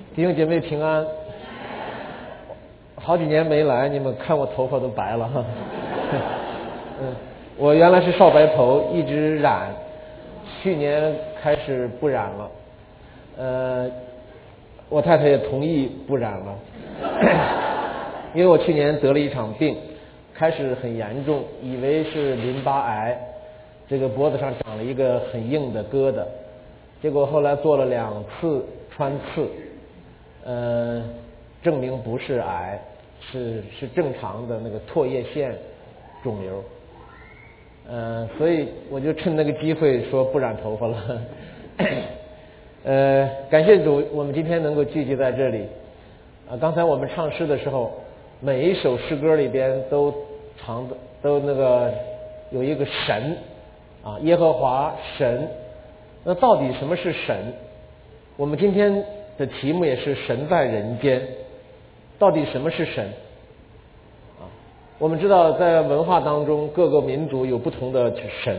弟兄姐妹平安。好几年没来，你们看我头发都白了哈。我原来是少白头，一直染，去年开始不染了。我太太也同意不染了，因为我去年得了一场病，开始很严重，以为是淋巴癌，这个脖子上长了一个很硬的疙瘩，结果后来做了2次穿刺，证明不是癌，是正常的那个唾液腺肿瘤。所以我就趁那个机会说不染头发了。感谢主，我们今天能够聚集在这里。刚才我们唱诗的时候，每一首诗歌里边都那个有一个神啊，耶和华神。那到底什么是神？我们今天的题目也是神在人间。到底什么是神？我们知道在文化当中各个民族有不同的神，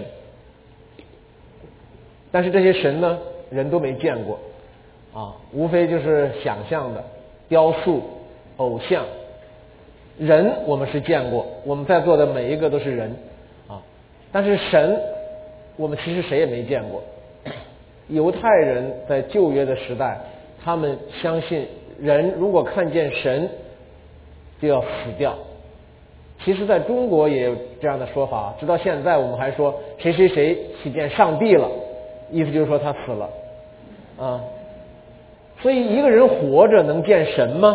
但是这些神呢人都没见过无非就是想象的雕塑偶像。人我们是见过，我们在座的每一个都是人但是神我们其实谁也没见过。犹太人在旧约的时代，他们相信人如果看见神就要死掉。其实在中国也有这样的说法，直到现在我们还说谁谁谁去见上帝了，意思就是说他死了所以一个人活着能见神吗？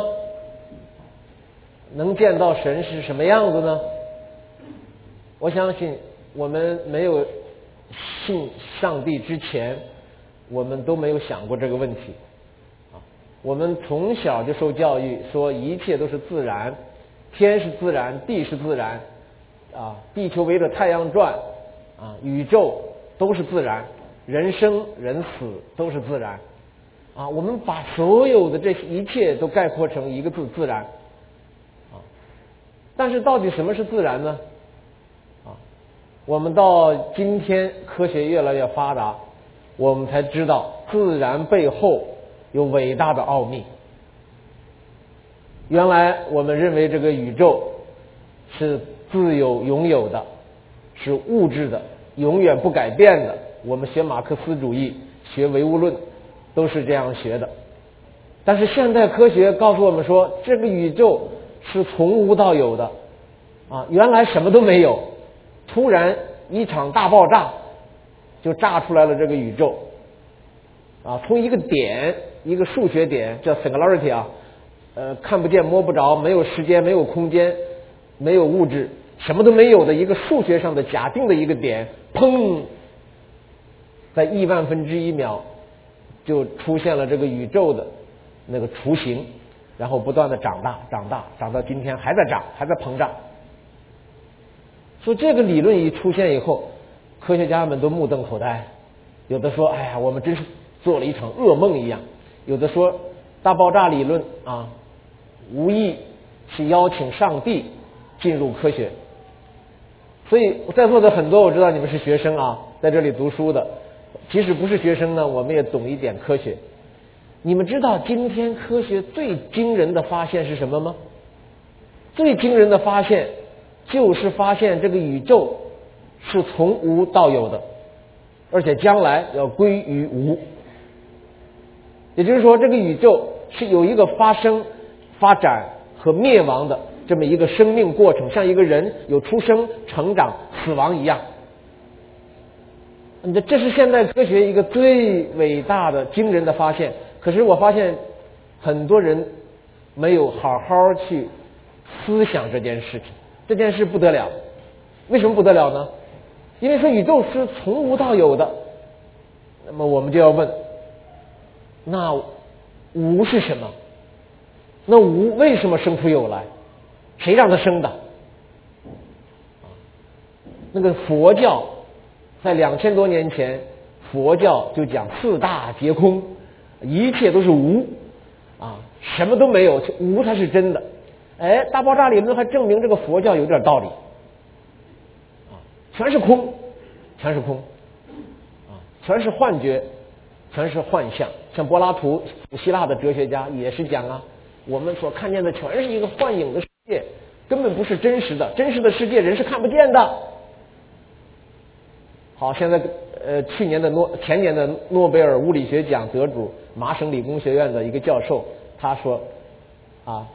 能见到神是什么样子呢？我相信我们没有信上帝之前，我们都没有想过这个问题我们从小就受教育说一切都是自然，天是自然，地是自然地球围着太阳转宇宙都是自然，人生人死都是自然我们把所有的这一切都概括成一个字：自然但是到底什么是自然呢？我们到今天科学越来越发达，我们才知道自然背后有伟大的奥秘。原来我们认为这个宇宙是自有永有的，是物质的，永远不改变的。我们学马克思主义，学唯物论都是这样学的。但是现代科学告诉我们说，这个宇宙是从无到有的原来什么都没有，突然一场大爆炸就炸出来了这个宇宙从一个点，一个数学点叫 singularity 看不见摸不着，没有时间没有空间没有物质，什么都没有的一个数学上的假定的一个点，砰，在亿万分之1秒就出现了这个宇宙的那个雏形，然后不断的长大长到今天还在长，还在膨胀。所以这个理论一出现以后，科学家们都目瞪口呆，有的说哎呀我们真是做了一场噩梦一样，有的说大爆炸理论无意是邀请上帝进入科学。所以在座的很多我知道你们是学生在这里读书的，即使不是学生呢，我们也懂一点科学。你们知道今天科学最惊人的发现是什么吗？最惊人的发现就是发现这个宇宙是从无到有的，而且将来要归于无。也就是说这个宇宙是有一个发生发展和灭亡的这么一个生命过程，像一个人有出生成长死亡一样。这是现代科学一个最伟大的惊人的发现。可是我发现很多人没有好好去思想这件事情。这件事不得了，为什么不得了呢？因为说宇宙是从无到有的，那么我们就要问，那无是什么？那无为什么生出有来？谁让它生的？那个佛教在2000多年前，佛教就讲4大皆空，一切都是无什么都没有，无才是真的。大爆炸理论还证明这个佛教有点道理全是空，全是空全是幻觉， 全是幻象。像柏拉图，古希腊的哲学家也是讲啊，我们所看见的全是一个幻影的世界，根本不是真实的，真实的世界人是看不见的。好，现在前年的诺贝尔物理学奖得主，麻省理工学院的一个教授，他说啊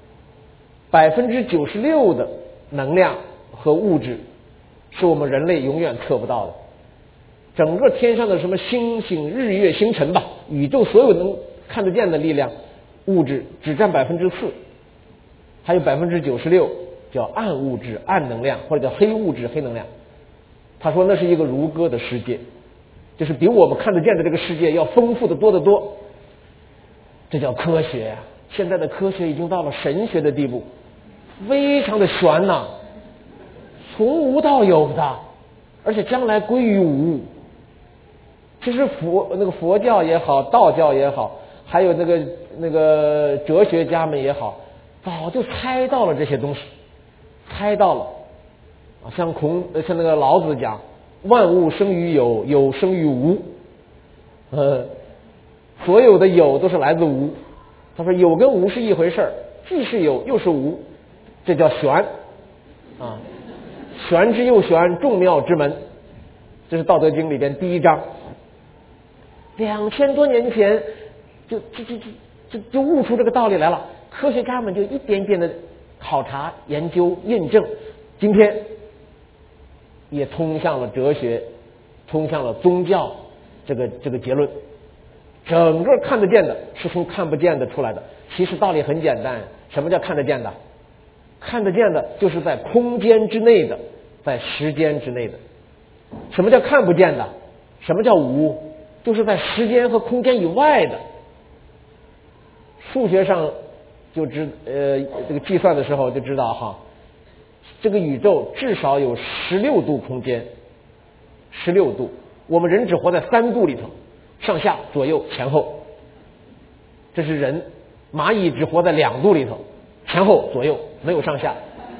，96%的能量和物质是我们人类永远测不到的。整个天上的什么星星、日月星辰吧，宇宙所有能看得见的力量，物质只占4%，还有96%叫暗物质、暗能量，或者叫黑物质、黑能量。他说那是一个如歌的世界，就是比我们看得见的这个世界要丰富的多得多。这叫科学呀！现在的科学已经到了神学的地步，非常的玄呐，从无到有的，而且将来归于无。其实佛教也好，道教也好，还有那个哲学家们也好，早就猜到了这些东西，猜到了啊，像那个老子讲，万物生于有，有生于无，所有的有都是来自无。他说有跟无是一回事儿，既是有又是无，这叫玄啊，玄之又玄，众妙之门。这是《道德经》里边第1章。2000多年前就悟出这个道理来了，科学家们就一点点的考察、研究、验证，今天也通向了哲学，通向了宗教这个结论。整个看得见的是从看不见的出来的。其实道理很简单，什么叫看得见的？看得见的就是在空间之内的，在时间之内的。什么叫看不见的？什么叫无？就是在时间和空间以外的。数学上就这个计算的时候就知道哈，这个宇宙至少有16度空间，16度。我们人只活在3度里头，上下左右前后。这是人，蚂蚁只活在2度里头，前后左右，没有上下。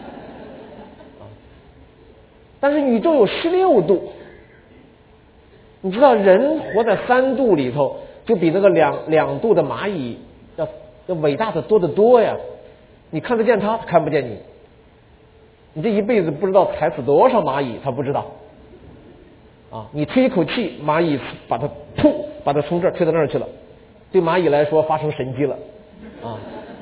但是宇宙有16度。你知道人活在3度里头，就比那个两度的蚂蚁要伟大的多得多呀！你看得见它，看不见你。你这一辈子不知道踩死多少蚂蚁，它不知道。啊，你吹一口气，蚂蚁把它从这儿吹到那儿去了。对蚂蚁来说，发生神迹了。啊，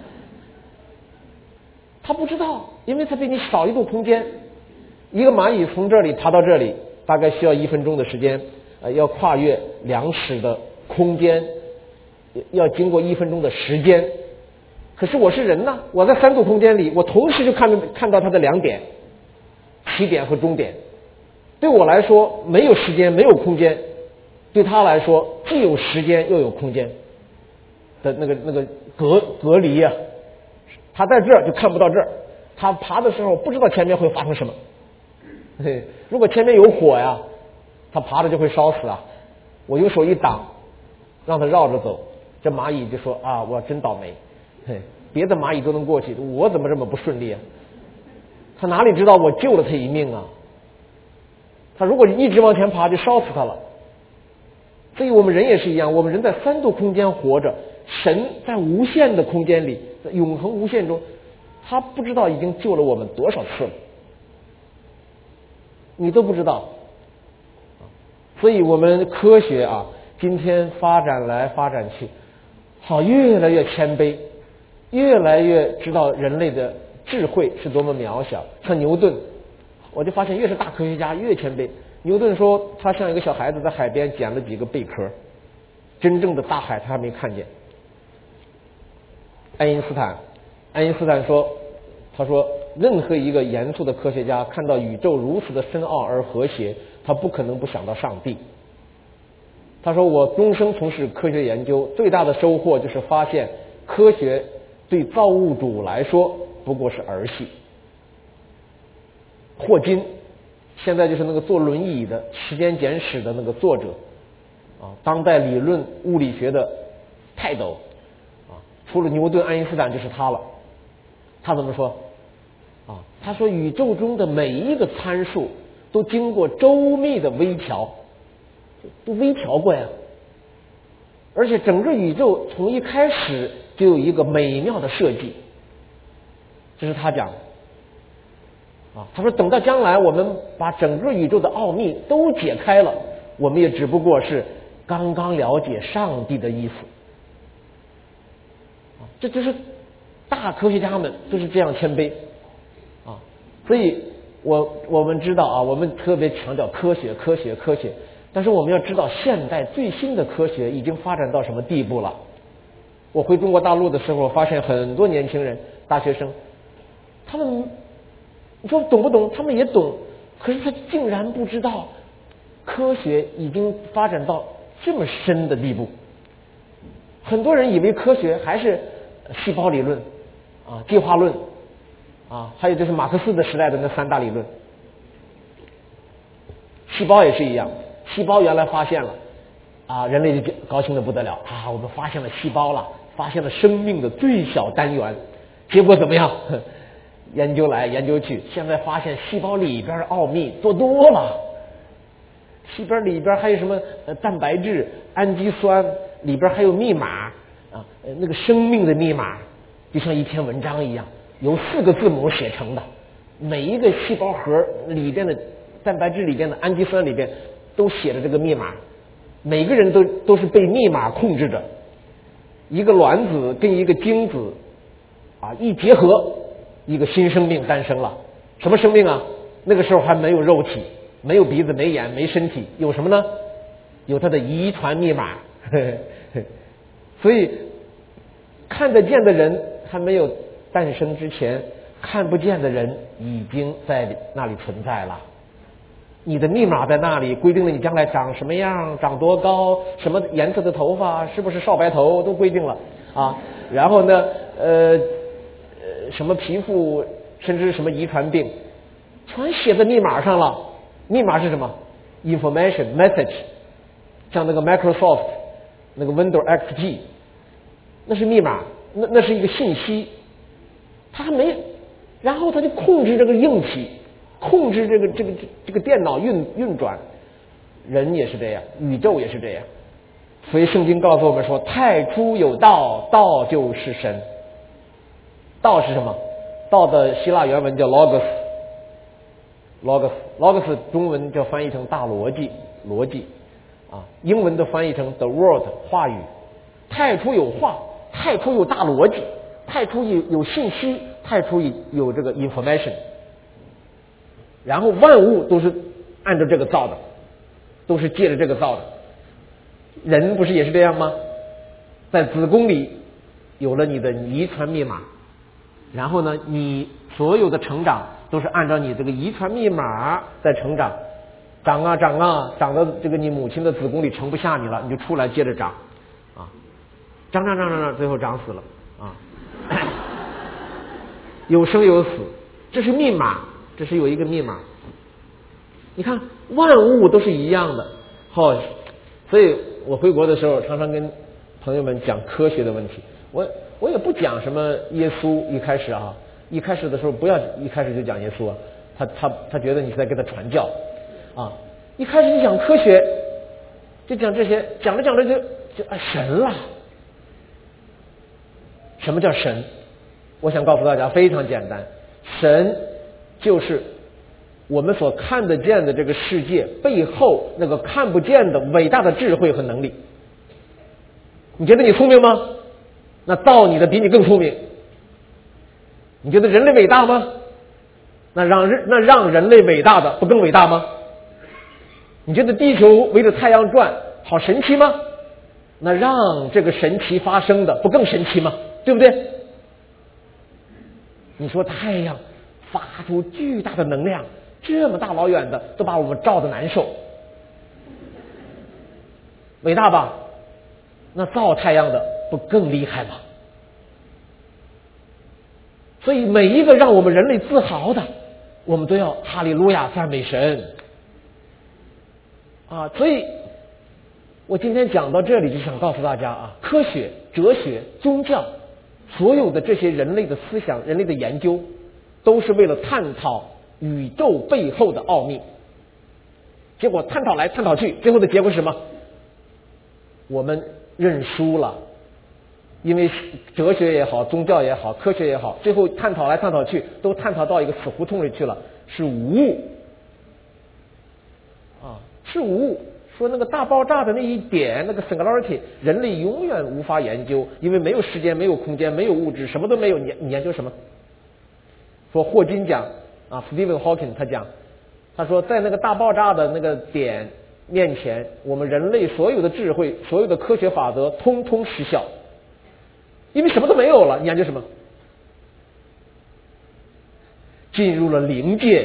它不知道，因为它比你少1度空间。一个蚂蚁从这里爬到这里，大概需要1分钟的时间。要跨越2尺的空间，要经过1分钟的时间。可是我是人呢，我在3度空间里，我同时就看到它的2点，起点和终点。对我来说，没有时间，没有空间；对他来说，既有时间又有空间的那个隔离呀。他在这儿就看不到这儿，他爬的时候不知道前面会发生什么。如果前面有火呀，他爬着就会烧死啊！我用手一挡，让他绕着走，这蚂蚁就说啊，我真倒霉，别的蚂蚁都能过去，我怎么这么不顺利啊？他哪里知道我救了他一命啊？他如果一直往前爬，就烧死他了。所以我们人也是一样，我们人在3度空间活着，神在无限的空间里，在永恒无限中，他不知道已经救了我们多少次了，你都不知道。所以我们科学啊，今天发展来发展去，好，越来越谦卑，越来越知道人类的智慧是多么渺小。像牛顿，我就发现越是大科学家越谦卑。牛顿说他像一个小孩子在海边捡了几个贝壳，真正的大海他还没看见。爱因斯坦说，他说任何一个严肃的科学家看到宇宙如此的深奥而和谐，他不可能不想到上帝。他说我终生从事科学研究，最大的收获就是发现科学对造物主来说不过是儿戏。霍金现在就是那个坐轮椅的时间简史的那个作者啊，当代理论物理学的泰斗啊，除了牛顿、爱因斯坦就是他了。他怎么说啊？他说宇宙中的每一个参数都经过周密的微调，都微调过呀。 而且整个宇宙从一开始就有一个美妙的设计，这是他讲的。他说等到将来我们把整个宇宙的奥秘都解开了，我们也只不过是刚刚了解上帝的意思。这就是大科学家们都是这样谦卑所以我们知道我们特别强调科学，但是我们要知道现代最新的科学已经发展到什么地步了。我回中国大陆的时候发现很多年轻人大学生，他们你说懂不懂？他们也懂，可是他竟然不知道科学已经发展到这么深的地步。很多人以为科学还是细胞理论进化论还有就是马克思的时代的那3大理论。细胞也是一样，细胞原来发现了人类就高兴的不得了我们发现了细胞了，发现了生命的最小单元。结果怎么样？研究来研究去，现在发现细胞里边的奥秘多了。细胞里边还有什么蛋白质、氨基酸，里边还有密码那个生命的密码就像一篇文章一样，由4个字母写成的。每一个细胞核里边的蛋白质里边的氨基酸里边都写着这个密码，每个人都是被密码控制着。一个卵子跟一个精子一结合，一个新生命诞生了。什么生命啊？那个时候还没有肉体，没有鼻子，没眼，没身体，有什么呢？有它的遗传密码。所以看得见的人还没有诞生之前，看不见的人已经在那里存在了。你的密码在那里，规定了你将来长什么样，长多高，什么颜色的头发，是不是少白头，都规定了然后呢什么皮肤，甚至什么遗传病，全写在密码上了。密码是什么？ Information message， 像那个 Microsoft 那个 Windows XP， 那是密码，那是一个信息，它还没，然后它就控制这个硬体，控制这个电脑运转。人也是这样，宇宙也是这样。所以圣经告诉我们说，太初有道，道就是神。道是什么？道的希腊原文叫 logos， 中文就翻译成大逻辑，英文都翻译成 the word， 话语。太初有话，太初有大逻辑，太初有信息，太初有这个 information， 然后万物都是按照这个造的，都是借着这个造的。人不是也是这样吗？在子宫里有了你的遗传密码，然后呢，你所有的成长都是按照你这个遗传密码在成长，长到这个你母亲的子宫里盛不下你了，你就出来接着长长，最后长死了有生有死，这是密码，这是有一个密码。你看万物都是一样的所以我回国的时候常常跟朋友们讲科学的问题。我也不讲什么耶稣，一开始的时候不要一开始就讲耶稣他觉得你是在给他传教一开始就讲科学，就讲这些，讲着就神了。什么叫神？我想告诉大家非常简单，神就是我们所看得见的这个世界背后那个看不见的伟大的智慧和能力。你觉得你聪明吗？那造你的比你更聪明。你觉得人类伟大吗？那让人类伟大的不更伟大吗？你觉得地球围着太阳转好神奇吗？那让这个神奇发生的不更神奇吗？对不对？你说太阳发出巨大的能量，这么大老远的都把我们照得难受，伟大吧？那造太阳的不更厉害吗？所以每一个让我们人类自豪的，我们都要哈利路亚赞美神所以我今天讲到这里就想告诉大家科学、哲学、宗教，所有的这些人类的思想、人类的研究，都是为了探讨宇宙背后的奥秘。结果探讨来探讨去，最后的结果是什么？我们认输了，因为哲学也好，宗教也好，科学也好，最后探讨来探讨去，都探讨到一个死胡同里去了，是无物啊，是无物。说那个大爆炸的那一点，那个 singularity， 人类永远无法研究，因为没有时间，没有空间，没有物质，什么都没有，你研究什么？说霍金讲啊 ，Stephen Hawking 他讲，他说在那个大爆炸的那个点面前，我们人类所有的智慧、所有的科学法则通通失效，因为什么都没有了，你研究什么？进入了灵界，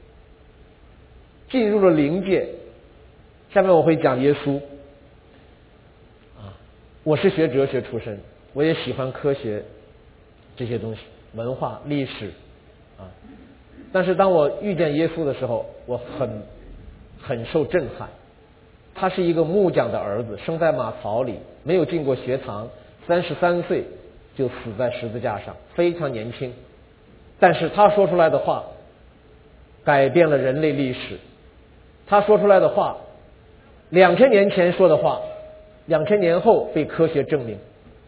进入了灵界。下面我会讲耶稣啊，我是学哲学出身，我也喜欢科学这些东西，文化、历史啊。但是当我遇见耶稣的时候，我很受震撼。他是一个木匠的儿子，生在马槽里，没有进过学堂，33岁就死在十字架上，非常年轻。但是他说出来的话改变了人类历史，他说出来的话2000年前说的话，2000年后被科学证明。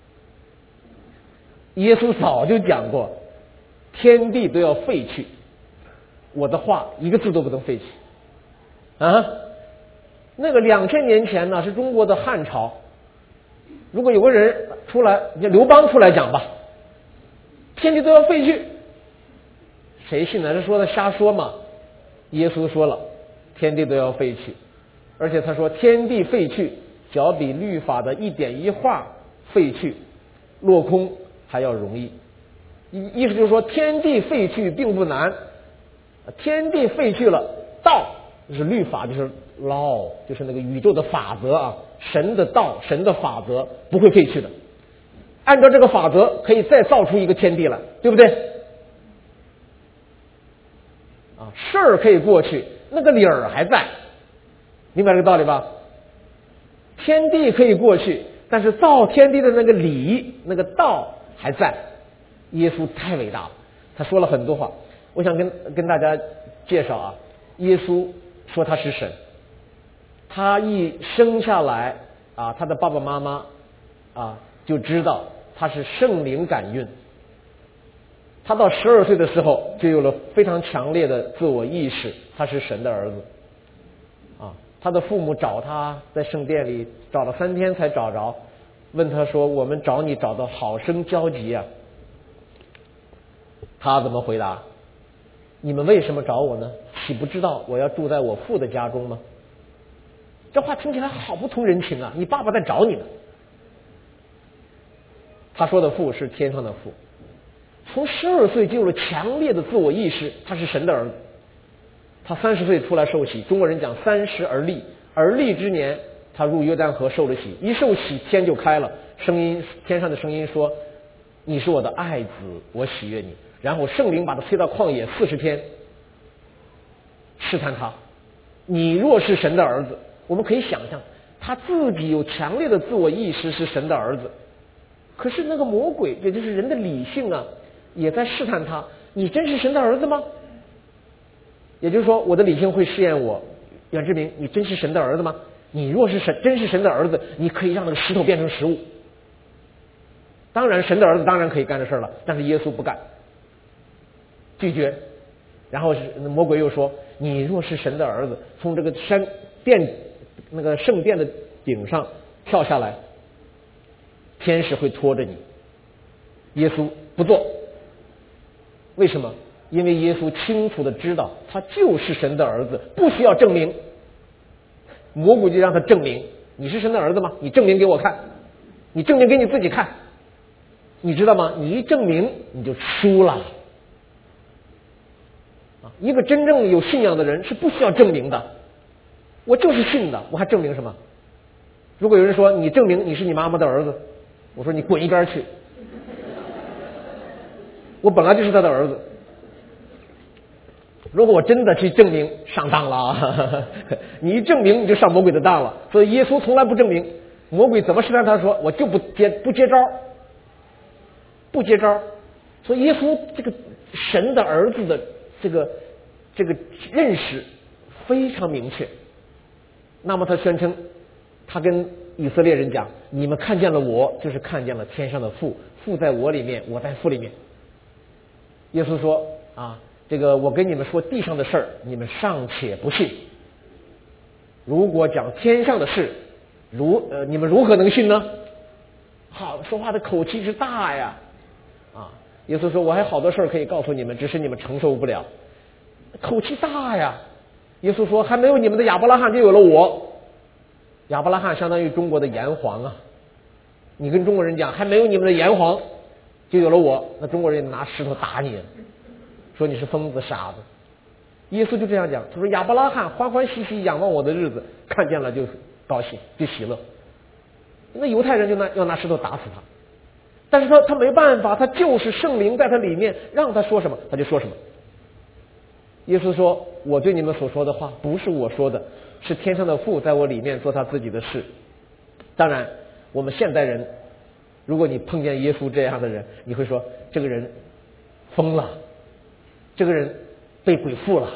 耶稣早就讲过，天地都要废去，我的话一个字都不能废去啊！那个2000年前呢，是中国的汉朝。如果有个人出来，就刘邦出来讲吧，天地都要废去，谁信呢？这说的瞎说嘛。耶稣说了，天地都要废去。而且他说天地废去，只要比律法的一点一画废去落空还要容易。意思就是说天地废去并不难，天地废去了，道就是律法，就是 law， 就是那个宇宙的法则啊，神的道，神的法则不会废去的。按照这个法则可以再造出一个天地来，对不对？啊，事儿可以过去，那个理儿还在。明白这个道理吧？天地可以过去，但是造天地的那个理、那个道还在。耶稣太伟大了，他说了很多话。我想跟大家介绍啊，耶稣说他是神，他一生下来啊，他的爸爸妈妈啊就知道他是圣灵感孕。他到12岁的时候就有了非常强烈的自我意识，他是神的儿子。他的父母找他，在圣殿里找了3天才找着，问他说：“我们找你找到好生焦急啊。”他怎么回答？你们为什么找我呢？岂不知道我要住在我父的家中吗？这话听起来好不通人情啊！你爸爸在找你呢。他说的父是天上的父，从12岁就有了强烈的自我意识，他是神的儿子。他30岁出来受洗，中国人讲30而立，而立之年，他入约旦河受了洗，一受洗天就开了，天上的声音说：“你是我的爱子，我喜悦你。”然后圣灵把他推到旷野40天，试探他。你若是神的儿子，我们可以想象，他自己有强烈的自我意识是神的儿子，可是那个魔鬼，也就是人的理性啊，也在试探他：你真是神的儿子吗？也就是说，我的理性会试验我，袁志明，你真是神的儿子吗？你若是真是神的儿子，你可以让那个石头变成食物。当然，神的儿子当然可以干这事了，但是耶稣不干，拒绝。然后魔鬼又说：“你若是神的儿子，从这个那个圣殿的顶上跳下来，天使会拖着你。”耶稣不做，为什么？因为耶稣清楚的知道他就是神的儿子，不需要证明。魔鬼就让他证明，你是神的儿子吗？你证明给我看，你证明给你自己看。你知道吗？你一证明你就输了。一个真正有信仰的人是不需要证明的，我就是信的，我还证明什么？如果有人说你证明你是你妈妈的儿子，我说你滚一边去，我本来就是他的儿子。如果我真的去证明，上当了啊！你一证明你就上魔鬼的当了。所以耶稣从来不证明，魔鬼怎么试探他说我就不接招。所以耶稣这个神的儿子的这个认识非常明确。那么他宣称他跟以色列人讲，你们看见了我，就是看见了天上的父，父在我里面，我在父里面。耶稣说啊，这个我跟你们说地上的事儿，你们尚且不信，如果讲天上的事，你们如何能信呢？好，说话的口气之大呀！啊，耶稣说我还好多事儿可以告诉你们，只是你们承受不了，口气大呀！耶稣说还没有你们的亚伯拉罕就有了我。亚伯拉罕相当于中国的炎黄啊，你跟中国人讲还没有你们的炎黄就有了我，那中国人拿石头打你，说你是疯子傻子。耶稣就这样讲，他说亚伯拉罕欢欢喜喜仰望我的日子，看见了就高兴就喜乐。那犹太人就要拿石头打死他，但是他没办法，他就是圣灵在他里面，让他说什么他就说什么。耶稣说我对你们所说的话不是我说的，是天上的父在我里面做他自己的事。当然我们现代人，如果你碰见耶稣这样的人，你会说这个人疯了，这个人被鬼附了。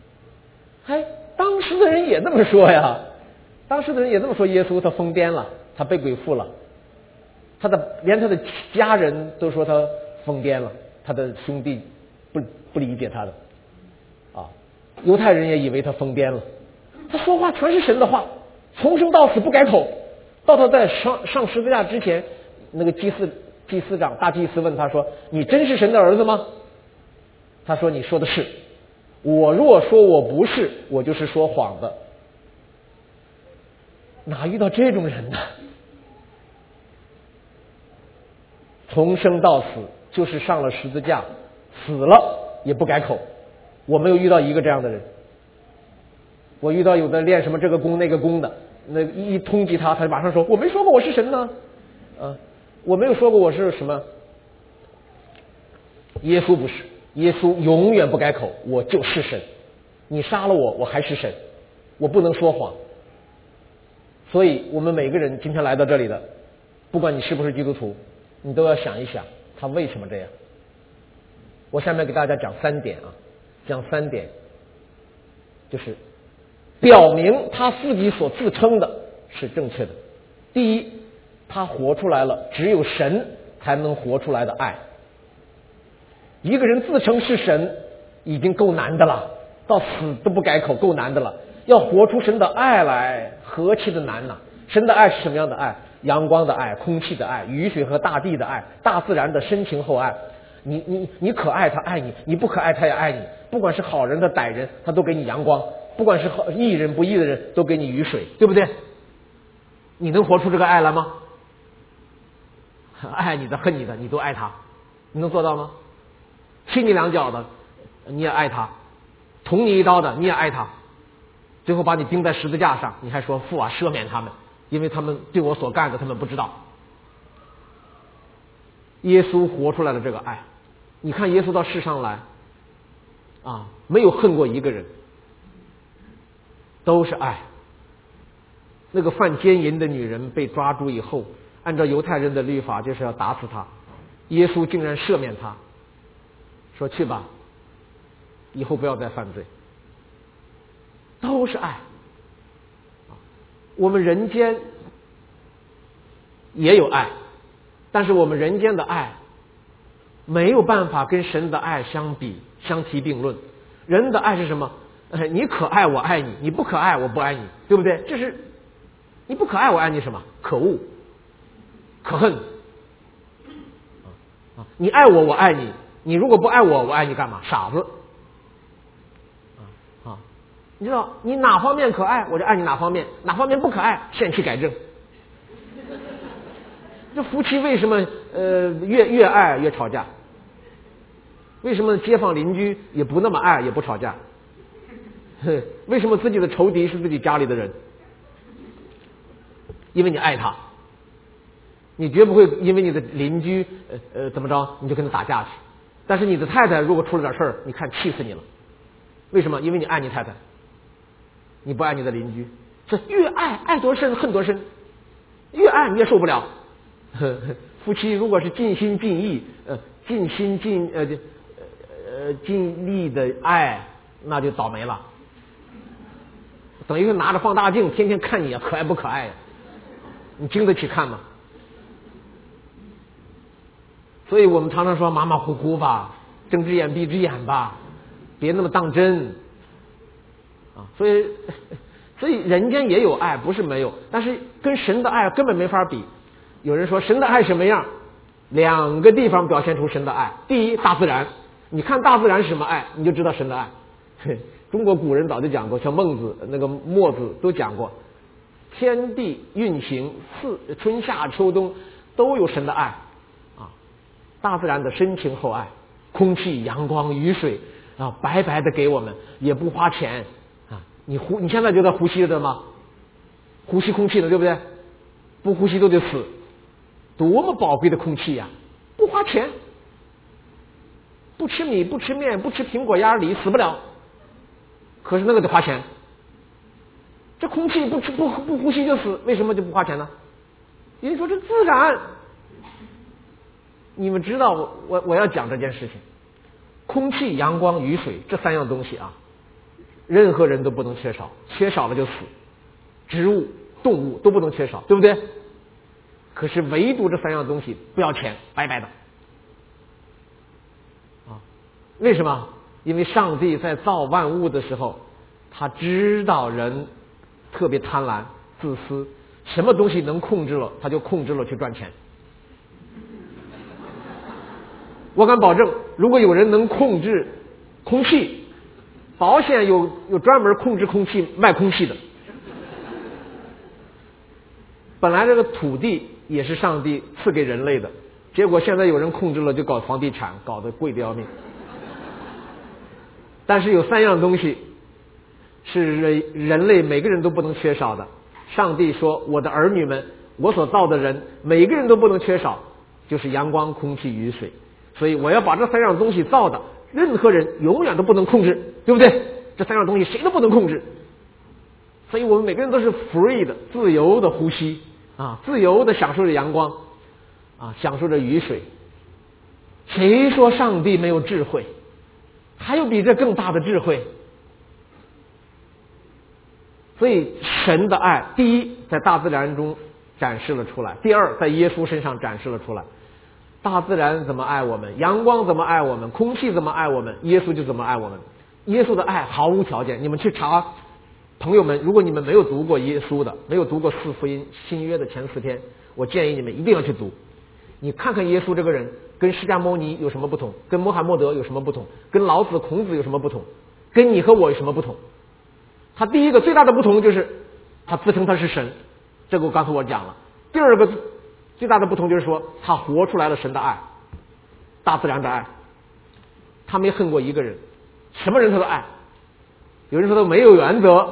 当时的人也这么说呀，当时的人也这么说耶稣他疯癫了，他被鬼附了，连他的家人都说他疯癫了，他的兄弟不理解他的啊，犹太人也以为他疯癫了。他说话全是神的话，从生到死不改口。到他在上十字架之前，那个祭司长大祭司问他说你真是神的儿子吗？他说你说的是，我若说我不是，我就是说谎的。哪遇到这种人呢？从生到死就是上了十字架，死了也不改口。我没有遇到一个这样的人。我遇到有的练什么这个功那个功的，那一通缉他马上说我没说过我是神呢，我没有说过我是什么。耶稣不是，耶稣永远不改口，我就是神，你杀了我，我还是神，我不能说谎。所以我们每个人今天来到这里的，不管你是不是基督徒，你都要想一想他为什么这样。我下面给大家讲3点啊，讲3点，就是表明他自己所自称的是正确的。第一，他活出来了只有神才能活出来的爱。一个人自称是神已经够难的了，到死都不改口够难的了，要活出神的爱来何其的难呢？神的爱是什么样的爱？阳光的爱，空气的爱，雨水和大地的爱，大自然的深情厚爱。你可爱他爱你，你不可爱他也爱你。不管是好人的歹人，他都给你阳光；不管是义人不义的人，都给你雨水，对不对？你能活出这个爱来吗？爱你的恨你的你都爱他，你能做到吗？踢你2脚的你也爱他，捅你一刀的你也爱他，最后把你钉在十字架上，你还说父啊赦免他们，因为他们对我所干的他们不知道。耶稣活出来了这个爱。你看耶稣到世上来啊，没有恨过一个人，都是爱。那个犯奸淫的女人被抓住以后，按照犹太人的律法就是要打死她，耶稣竟然赦免她，说去吧，以后不要再犯罪。都是爱。我们人间也有爱，但是我们人间的爱没有办法跟神的爱相提并论。人的爱是什么？你可爱我爱你，你不可爱我不爱你，对不对？这是你不可爱我爱你什么？可恶可恨你爱我我爱你，你如果不爱我我爱你干嘛？傻子你知道你哪方面可爱我就爱你哪方面，哪方面不可爱限期改正。这夫妻为什么越爱越吵架？为什么街坊邻居也不那么爱也不吵架？为什么自己的仇敌是自己家里的人？因为你爱他，你绝不会因为你的邻居怎么着你就跟他打架去。但是你的太太如果出了点事儿，你看气死你了。为什么？因为你爱你太太，你不爱你的邻居。这越爱多深恨多深，越爱你也受不了。夫妻如果是尽心尽意尽心尽力的爱，那就倒霉了，等于是拿着放大镜天天看你可爱不可爱呀。 你经得起看吗？所以我们常常说马马虎虎吧，睁只眼闭只眼吧，别那么当真啊。所以人间也有爱，不是没有，但是跟神的爱根本没法比。有人说神的爱什么样？2个地方表现出神的爱。第一，大自然，你看大自然是什么爱，你就知道神的爱。中国古人早就讲过，像孟子、那个墨子都讲过，天地运行，春夏秋冬都有神的爱啊。大自然的深情厚爱，空气、阳光、雨水啊，白白的给我们，也不花钱啊。你现在就在呼吸的吗？呼吸空气的，对不对？不呼吸都得死，多么宝贵的空气呀！不花钱，不吃米，不吃面，不吃苹果鸭梨，死不了。可是那个得花钱。这空气不呼吸就死，为什么就不花钱呢？因为说这自然。你们知道我要讲这件事情，空气、阳光、雨水这3样东西啊，任何人都不能缺少，缺少了就死。植物、动物都不能缺少，对不对？可是唯独这3样东西不要钱，白白的啊！为什么？因为上帝在造万物的时候，他知道人特别贪婪、自私，什么东西能控制了，他就控制了去赚钱。我敢保证，如果有人能控制空气，保险有专门控制空气卖空气的。本来这个土地也是上帝赐给人类的，结果现在有人控制了，就搞房地产，搞得贵得要命。但是有3样东西是人类每个人都不能缺少的。上帝说，我的儿女们，我所造的人每个人都不能缺少，就是阳光、空气、雨水。所以我要把这3样东西造的，任何人永远都不能控制，对不对？这3样东西谁都不能控制。所以我们每个人都是 free 的，自由的呼吸啊，自由的享受着阳光啊，享受着雨水。谁说上帝没有智慧？还有比这更大的智慧。所以神的爱，第一在大自然中展示了出来，第二在耶稣身上展示了出来。大自然怎么爱我们，阳光怎么爱我们，空气怎么爱我们，耶稣就怎么爱我们。耶稣的爱毫无条件。你们去查，朋友们，如果你们没有读过耶稣的，没有读过4福音新约的前4篇，我建议你们一定要去读。你看看耶稣这个人跟释迦牟尼有什么不同，跟穆罕默德有什么不同，跟老子孔子有什么不同，跟你和我有什么不同。他第一个最大的不同就是他自称他是神，这个刚才我讲了。第二个最大的不同就是说他活出来了神的爱，大自然的爱。他没恨过一个人，什么人他都爱。有人说他没有原则，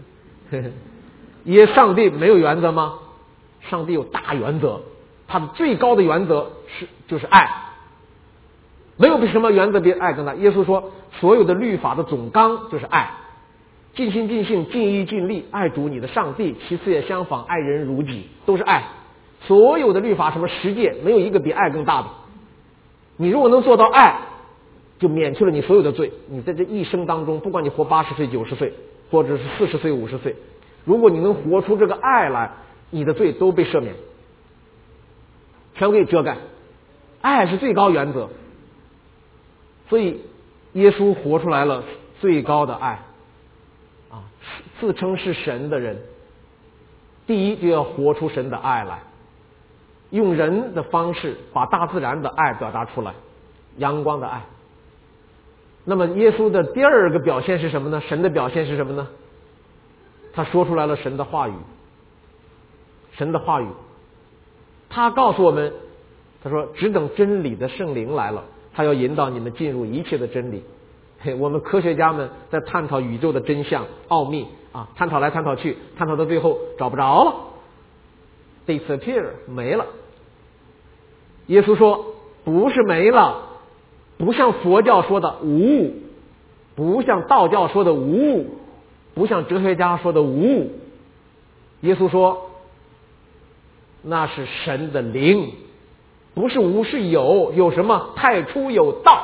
上帝没有原则吗？上帝有大原则，他的最高的原则就是爱，没有比什么原则比爱更大。耶稣说所有的律法的总纲就是爱，尽心尽性尽意尽力爱主你的上帝，其次也相仿，爱人如己，都是爱。所有的律法什么十诫，没有一个比爱更大的。你如果能做到爱，就免去了你所有的罪。你在这一生当中，不管你活80岁90岁或者是40岁50岁，如果你能活出这个爱来，你的罪都被赦免，全给遮盖。爱是最高原则，所以耶稣活出来了最高的爱啊！自称是神的人，第一就要活出神的爱来，用人的方式把大自然的爱表达出来，阳光的爱。那么耶稣的第二个表现是什么呢？神的表现是什么呢？他说出来了神的话语，神的话语，他告诉我们，他说只等真理的圣灵来了，他要引导你们进入一切的真理。我们科学家们在探讨宇宙的真相奥秘啊，探讨来探讨去，探讨到最后找不着了， disappear 没了。耶稣说不是没了，不像佛教说的无物，不像道教说的无物，不像哲学家说的无物。耶稣说那是神的灵，不是无是有，有什么太初有道。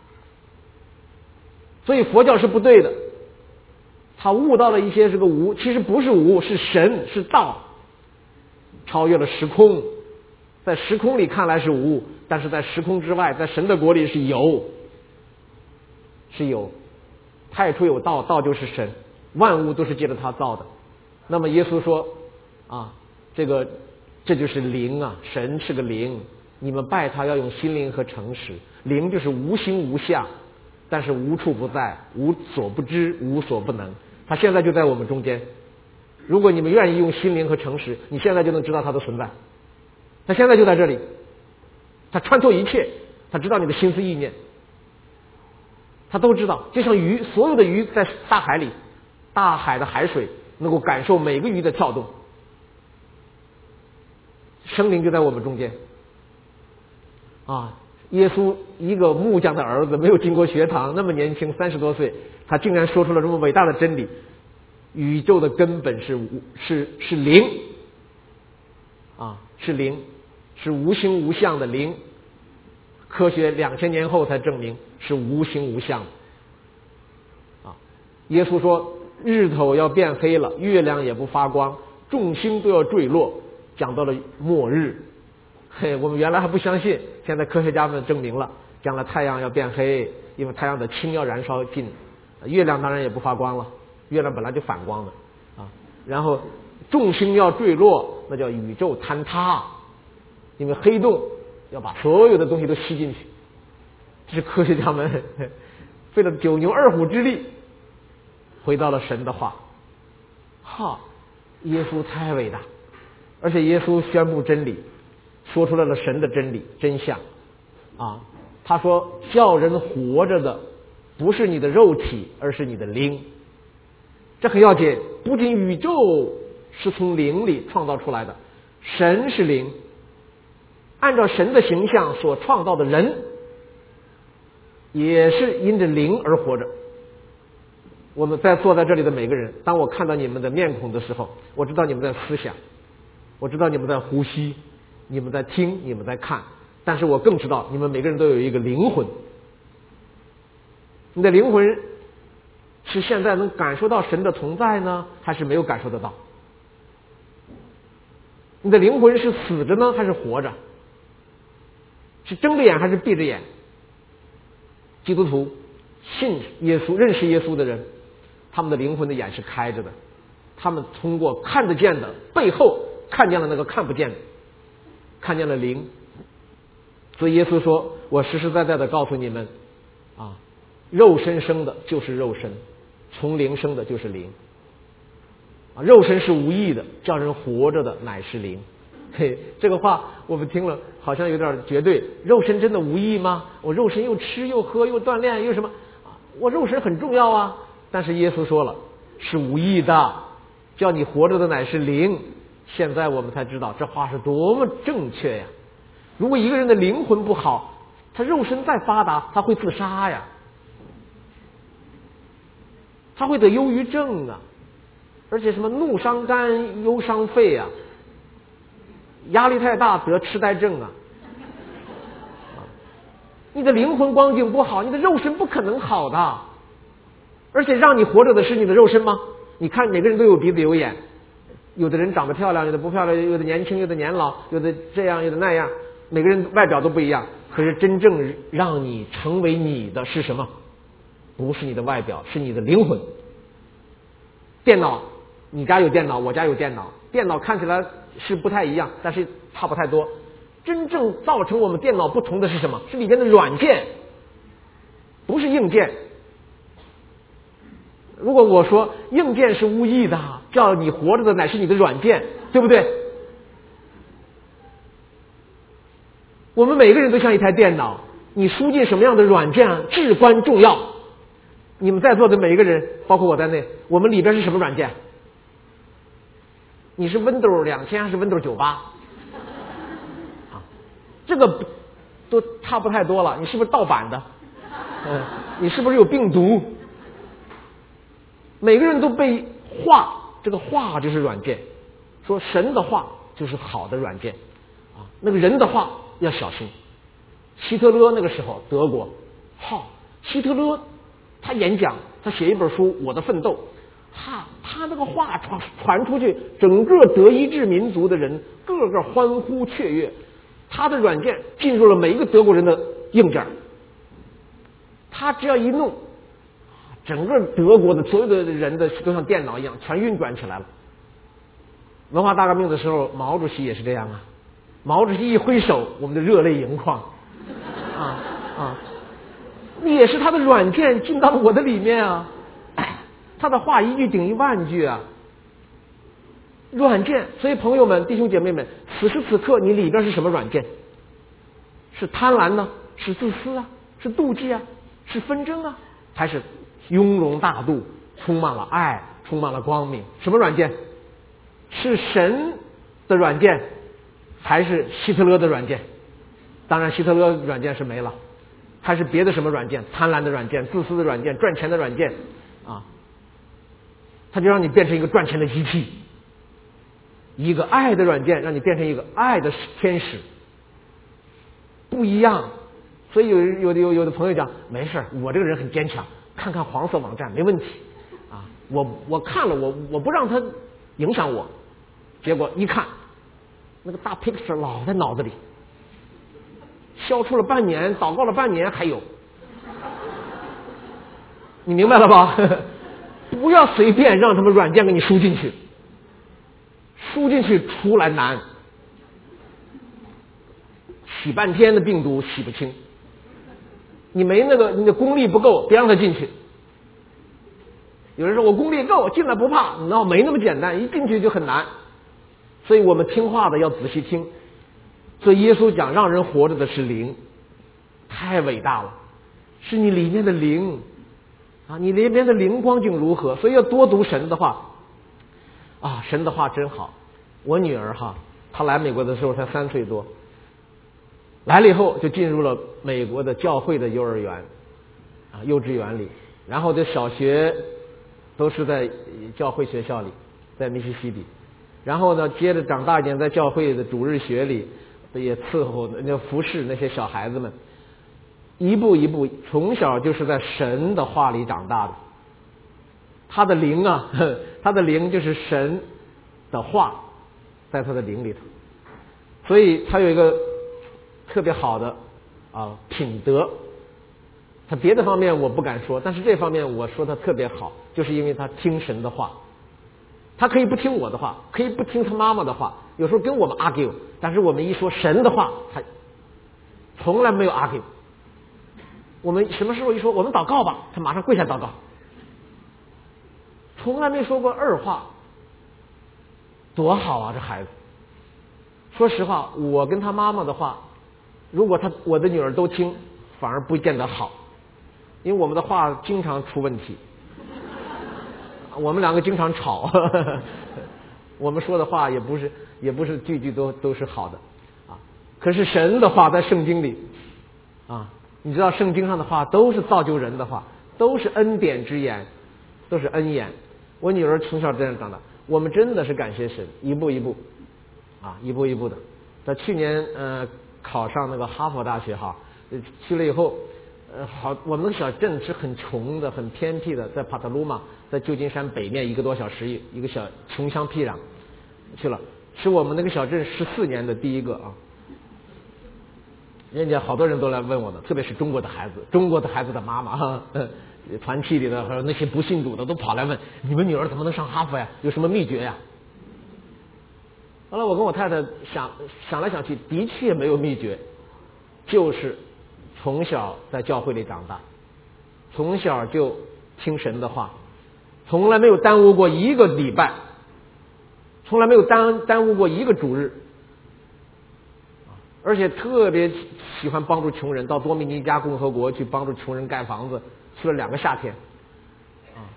所以佛教是不对的，他悟到了一些是个无，其实不是无，是神，是道。 超越了时空，在时空里看来是无，但是在时空之外，在神的国里是有，是有。太初有道，道就是神，万物都是借着他造的。那么耶稣说啊，这就是灵啊，神是个灵，你们拜他要用心灵和诚实。灵就是无形无相，但是无处不在，无所不知，无所不能。他现在就在我们中间。如果你们愿意用心灵和诚实，你现在就能知道他的存在。他现在就在这里，他穿透一切，他知道你的心思意念，他都知道。就像鱼，所有的鱼在大海里，大海的海水能够感受每个鱼的跳动。圣灵就在我们中间啊！耶稣一个木匠的儿子，没有经过学堂，那么年轻，30多岁，他竟然说出了这么伟大的真理：宇宙的根本是灵啊，是灵，是无形无相的灵。科学2000年后才证明是无形无相的啊！耶稣说，日头要变黑了，月亮也不发光，众星都要坠落。讲到了末日，我们原来还不相信，现在科学家们证明了，将来太阳要变黑，因为太阳的氢要燃烧尽，月亮当然也不发光了，月亮本来就反光的啊。然后众星要坠落，那叫宇宙坍塌，因为黑洞要把所有的东西都吸进去。这是科学家们费了9牛2虎之力回到了神的话。耶稣太伟大，而且耶稣宣布真理，说出来了神的真理真相啊！他说，叫人活着的不是你的肉体，而是你的灵。这很要紧，不仅宇宙是从灵里创造出来的，神是灵，按照神的形象所创造的人也是因着灵而活着。我们坐在这里的每个人，当我看到你们的面孔的时候，我知道你们在思想，我知道你们在呼吸，你们在听，你们在看，但是我更知道你们每个人都有一个灵魂。你的灵魂是现在能感受到神的同在呢，还是没有感受得到？你的灵魂是死着呢，还是活着？是睁着眼还是闭着眼？基督徒信耶稣、认识耶稣的人，他们的灵魂的眼是开着的，他们通过看得见的背后看见了那个看不见的，看见了灵。所以耶稣说，我实实在在的告诉你们啊，肉身生的就是肉身，从灵生的就是灵啊。肉身是无益的，叫人活着的乃是灵。这个话我们听了好像有点绝对，肉身真的无益吗？我肉身又吃又喝又锻炼又什么啊？我肉身很重要啊。但是耶稣说了，是无益的，叫你活着的乃是灵。现在我们才知道这话是多么正确呀！如果一个人的灵魂不好，他肉身再发达，他会自杀呀，他会得忧郁症啊，而且什么怒伤肝、忧伤肺啊，压力太大得痴呆症啊。你的灵魂光景不好，你的肉身不可能好的。而且让你活着的是你的肉身吗？你看每个人都有鼻子有眼，有的人长得漂亮，有的不漂亮，有的年轻，有的年老，有的这样，有的那样，每个人外表都不一样。可是真正让你成为你的是什么？不是你的外表，是你的灵魂。电脑，你家有电脑，我家有电脑，电脑看起来是不太一样，但是差不太多。真正造成我们电脑不同的是什么？是里边的软件，不是硬件。如果我说硬件是无益的，叫你活着的乃是你的软件，对不对？我们每个人都像一台电脑，你输进什么样的软件至关重要。你们在座的每一个人，包括我在内，我们里边是什么软件？你是 Windows 2000还是 Windows 98？这个都差不太多了。你是不是盗版的？你是不是有病毒？每个人都被话，这个话就是软件，说神的话就是好的软件啊，那个人的话要小心。希特勒那个时候德国，希特勒他演讲，他写一本书《我的奋斗》，他他那个话传出去，整个德意志民族的人个个欢呼雀跃。他的软件进入了每一个德国人的硬件，他只要一弄，整个德国的所有的人的都像电脑一样全运转起来了。文化大革命的时候，毛主席也是这样啊，毛主席一挥手，我们的热泪盈眶也是他的软件进到了我的里面啊，他的话一句顶10000句啊，软件。所以朋友们弟兄姐妹们，此时此刻你里边是什么软件？是贪婪呢？是自私啊？是妒忌啊？是纷争啊？还是雍容大度，充满了爱，充满了光明？什么软件？是神的软件还是希特勒的软件？当然希特勒软件是没了，还是别的什么软件？贪婪的软件，自私的软件，赚钱的软件啊，他就让你变成一个赚钱的机器。一个爱的软件让你变成一个爱的天使，不一样。所以有的朋友讲，没事，我这个人很坚强，看看黄色网站没问题啊，我看了，我不让它影响我。结果一看那个大 picture 老在脑子里，消除了半年，祷告了半年还有，你明白了吧？不要随便让他们软件给你输进去，输进去出来难，洗半天的病毒洗不清。你没那个，你的功力不够，别让他进去。有人说我功力够，进来不怕，那没那么简单，一进去就很难。所以我们听话的要仔细听。所以耶稣讲，让人活着的是灵，太伟大了，是你里面的灵啊，你里面的灵光景如何？所以要多读神的话啊，神的话真好。我女儿她来美国的时候才3岁多，来了以后就进入了美国的教会的幼儿园啊，幼稚园里，然后这小学都是在教会学校里，在密西西比，然后呢接着长大一点，在教会的主日学里也伺候服侍那些小孩子们，一步一步从小就是在神的话里长大的。他的灵啊，他的灵就是神的话在他的灵里头，所以他有一个特别好的品德。他别的方面我不敢说，但是这方面我说他特别好，就是因为他听神的话。他可以不听我的话，可以不听他妈妈的话，有时候跟我们 argue， 但是我们一说神的话，他从来没有 argue。我们什么时候一说我们祷告吧，他马上跪下祷告，从来没说过二话，多好啊这孩子。说实话，我跟他妈妈的话，如果我的女儿都听，反而不见得好，因为我们的话经常出问题，我们两个经常吵，我们说的话也不是句句都是好的啊。可是神的话在圣经里啊，你知道圣经上的话都是造就人的话，都是恩典之言，都是恩言。我女儿从小这样长大，我们真的是感谢神，一步一步的。在去年考上那个哈佛大学去了以后，我们的小镇是很穷的，很偏僻的，在帕特鲁马，在旧金山北面1个多小时一个小穷乡僻壤去了，是我们那个小镇14年的第一个啊。人家好多人都来问我的，特别是中国的孩子的妈妈团体里的还有那些不信主的都跑来问，你们女儿怎么能上哈佛呀？有什么秘诀呀？后来我跟我太太想来想去，的确没有秘诀，就是从小在教会里长大，从小就听神的话，从来没有耽误过一个礼拜，从来没有耽误过一个主日，而且特别喜欢帮助穷人，到多米尼加共和国去帮助穷人盖房子，去了2个夏天啊。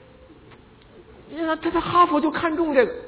他在哈佛就看中这个，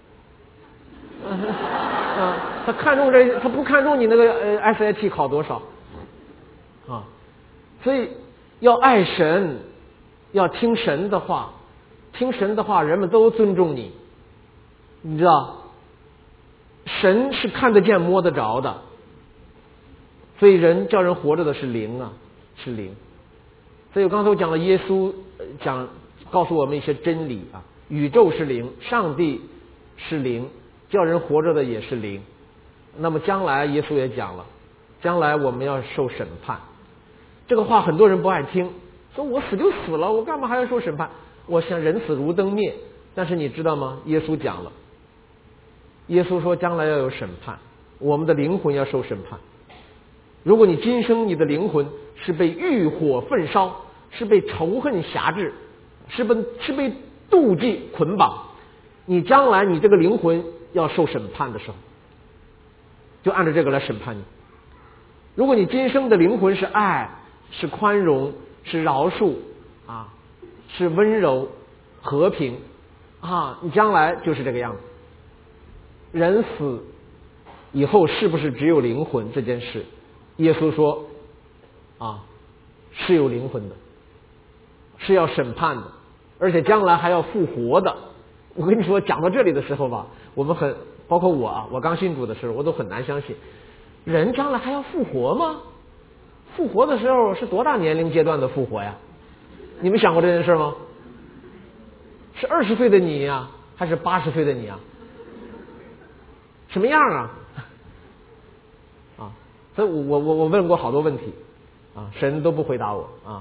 他看中这，他不看中你那个SAT 考多少啊？所以要爱神，要听神的话，听神的话，人们都尊重你，你知道，神是看得见摸得着的。所以人叫人活着的是灵啊，是灵。所以我刚才讲了耶稣告诉我们一些真理啊， 宇宙是灵，上帝是灵，叫人活着的也是灵。那么将来耶稣也讲了，将来我们要受审判。这个话很多人不爱听，说我死就死了，我干嘛还要受审判？我想人死如灯灭。但是你知道吗？耶稣讲了，耶稣说将来要有审判，我们的灵魂要受审判。如果你今生你的灵魂是被欲火焚烧，是被仇恨辖制，是被妒忌捆绑，你将来你这个灵魂要受审判的时候，就按照这个来审判你。如果你今生的灵魂是爱，是宽容，是饶恕啊，是温柔和平啊，你将来就是这个样子。人死以后是不是只有灵魂这件事，耶稣说啊，是有灵魂的，是要审判的，而且将来还要复活的。我跟你说，讲到这里的时候吧，我们包括我啊，我刚信主的时候，我都很难相信，人将来还要复活吗？复活的时候是多大年龄阶段的复活呀？你们想过这件事吗？是20岁的你呀，还是80岁的你啊？什么样啊？啊，所以我问过好多问题啊，神都不回答我啊。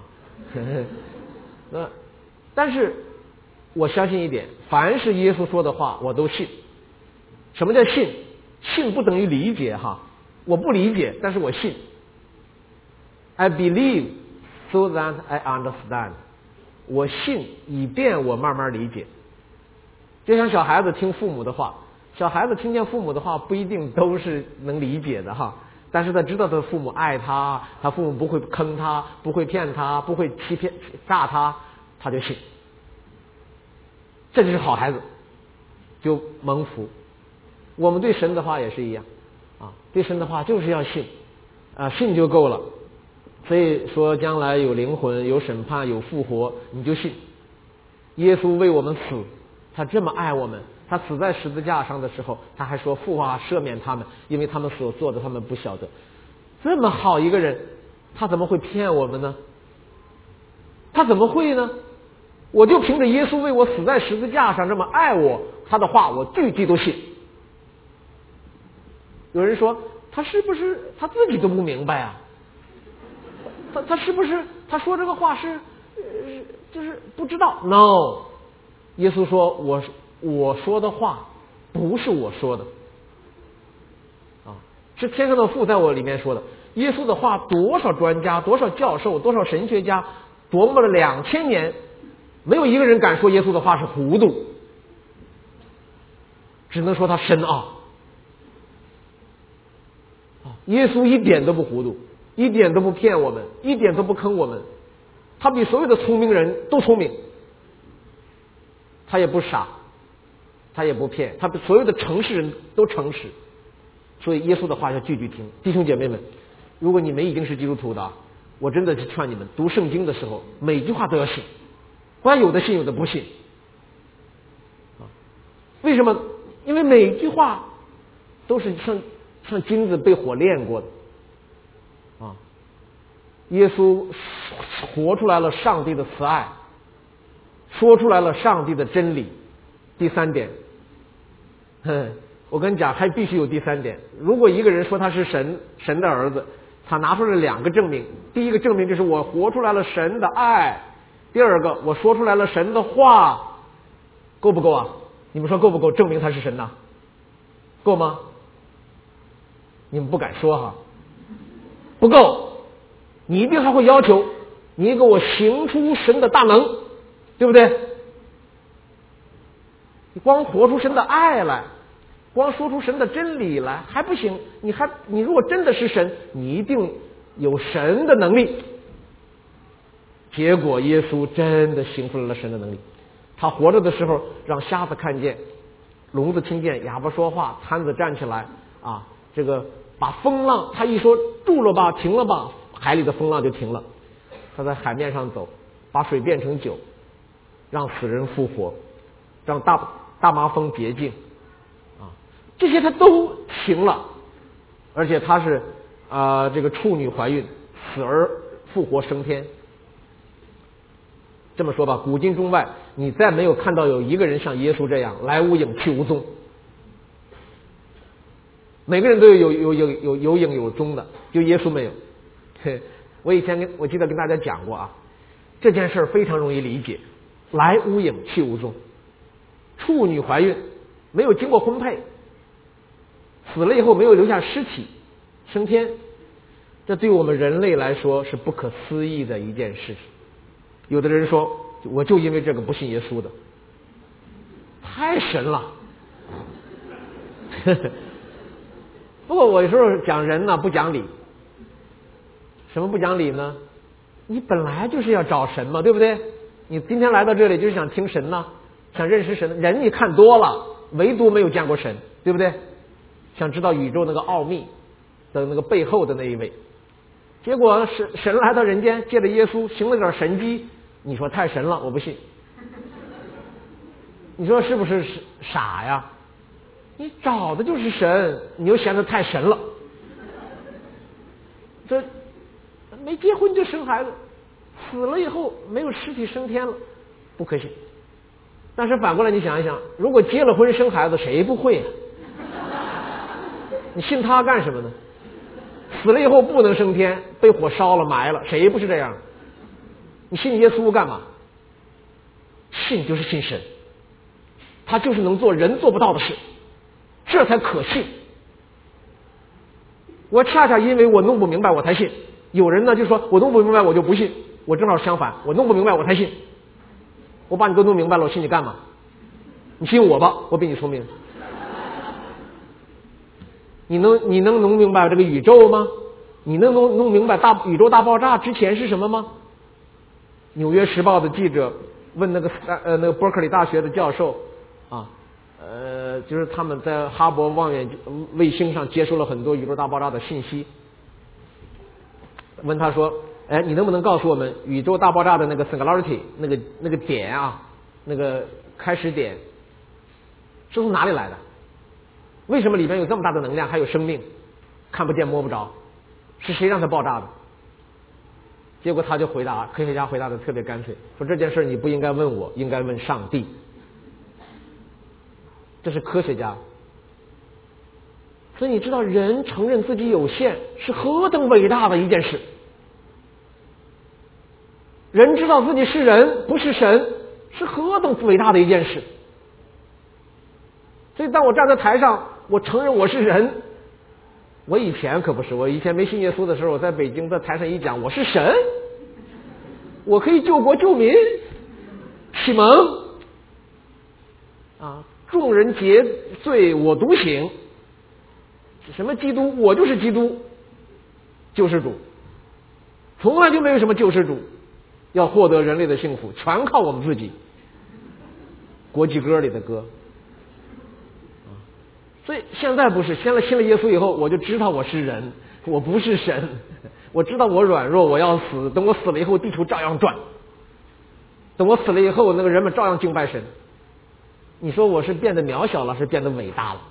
但是我相信一点，凡是耶稣说的话我都信。什么叫信？信不等于理解哈，我不理解，但是我信。I believe so that I understand。我信以便我慢慢理解。就像小孩子听父母的话，小孩子听见父母的话不一定都是能理解的哈，但是他知道他父母爱他，他父母不会坑他，不会骗他，不会诈他，他就信。这就是好孩子，就蒙福。我们对神的话也是一样啊，对神的话就是要信啊，信就够了。所以说将来有灵魂，有审判，有复活，你就信。耶稣为我们死，他这么爱我们，他死在十字架上的时候，他还说父啊，赦免他们，因为他们所做的他们不晓得。这么好一个人，他怎么会骗我们呢？他怎么会呢？我就凭着耶稣为我死在十字架上这么爱我，他的话我句句都信。有人说他是不是他自己都不明白啊？他是不是他说这个话是就是不知道 ？No， 耶稣说我说的话不是我说的啊，是天上的父在我里面说的。耶稣的话，多少专家、多少教授、多少神学家琢磨了2000年，没有一个人敢说耶稣的话是糊涂，只能说他深奥。耶稣一点都不糊涂，一点都不骗我们，一点都不坑我们。他比所有的聪明人都聪明，他也不傻，他也不骗，他比所有的诚实人都诚实。所以耶稣的话要句句听。弟兄姐妹们，如果你们已经是基督徒的，我真的是劝你们读圣经的时候每句话都要信，不然有的信有的不信。为什么？因为每句话都是像金子被火炼过的啊！耶稣活出来了上帝的慈爱，说出来了上帝的真理。第三点，我跟你讲，还必须有第三点。如果一个人说他是神的儿子，他拿出了2个证明。第一个证明就是我活出来了神的爱，第二个我说出来了神的话，够不够啊？你们说够不够证明他是神呢？够吗？你们不敢说哈，不够，你一定还会要求你给我行出神的大能，对不对？你光活出神的爱来，光说出神的真理来还不行，你如果真的是神，你一定有神的能力。结果耶稣真的行出来了神的能力，他活着的时候让瞎子看见，聋子听见，哑巴说话，瘫子站起来啊，这个把风浪，他一说住了吧，停了吧，海里的风浪就停了。他在海面上走，把水变成酒，让死人复活，让大麻风洁净啊，这些他都行了。而且他是这个处女怀孕，死而复活升天。 这么说吧，古今中外，你再没有看到有一个人像耶稣这样来无影去无踪。每个人都有影有踪的，就耶稣没有。我记得跟大家讲过啊，这件事非常容易理解，来无影去无踪。处女怀孕没有经过婚配，死了以后没有留下尸体升天，这对我们人类来说是不可思议的一件事情。有的人说，我就因为这个不信耶稣的，太神了。不过我有时候讲人呢不讲理。什么不讲理呢？你本来就是要找神嘛，对不对？你今天来到这里就是想听神呐，想认识神。人你看多了，唯独没有见过神，对不对？想知道宇宙那个奥秘的那个背后的那一位。结果神来到人间，借着耶稣行了点神迹，你说太神了，我不信。你说是不是傻呀？你找的就是神，你又嫌他太神了。这没结婚就生孩子，死了以后没有尸体升天了，不可信。但是反过来你想一想，如果结了婚生孩子，谁不会啊？你信他干什么呢？死了以后不能升天，被火烧了埋了，谁不是这样？你信耶稣干嘛？信就是信神，他就是能做人做不到的事，这才可信。我恰恰因为我弄不明白我才信。有人呢就说我弄不明白我就不信，我正好相反，我弄不明白我才信。我把你都弄明白了，我信你干嘛？你信我吧，我比你聪明。你能弄明白这个宇宙吗？你能弄明白宇宙大爆炸之前是什么吗？纽约时报的记者问那个伯克利大学的教授啊，就是他们在哈勃望远卫星上接收了很多宇宙大爆炸的信息，问他说，哎，你能不能告诉我们宇宙大爆炸的那个 singularity 那个点啊，那个开始点是从哪里来的？为什么里面有这么大的能量还有生命，看不见摸不着？是谁让它爆炸的？结果他就科学家回答的特别干脆，说这件事你不应该问我，应该问上帝。这是科学家。所以你知道人承认自己有限是何等伟大的一件事。人知道自己是人不是神是何等伟大的一件事。所以当我站在台上，我承认我是人。我以前可不是，我以前没信耶稣的时候，我在北京在台上一讲我是神，我可以救国救民，启蒙啊，众人皆醉我独醒。什么基督？我就是基督，救世主，从来就没有什么救世主。要获得人类的幸福，全靠我们自己。国际歌里的歌。所以现在不是，信了耶稣以后，我就知道我是人，我不是神。我知道我软弱，我要死。等我死了以后，地球照样转。等我死了以后，那个人们照样敬拜神。你说我是变得渺小了，是变得伟大了？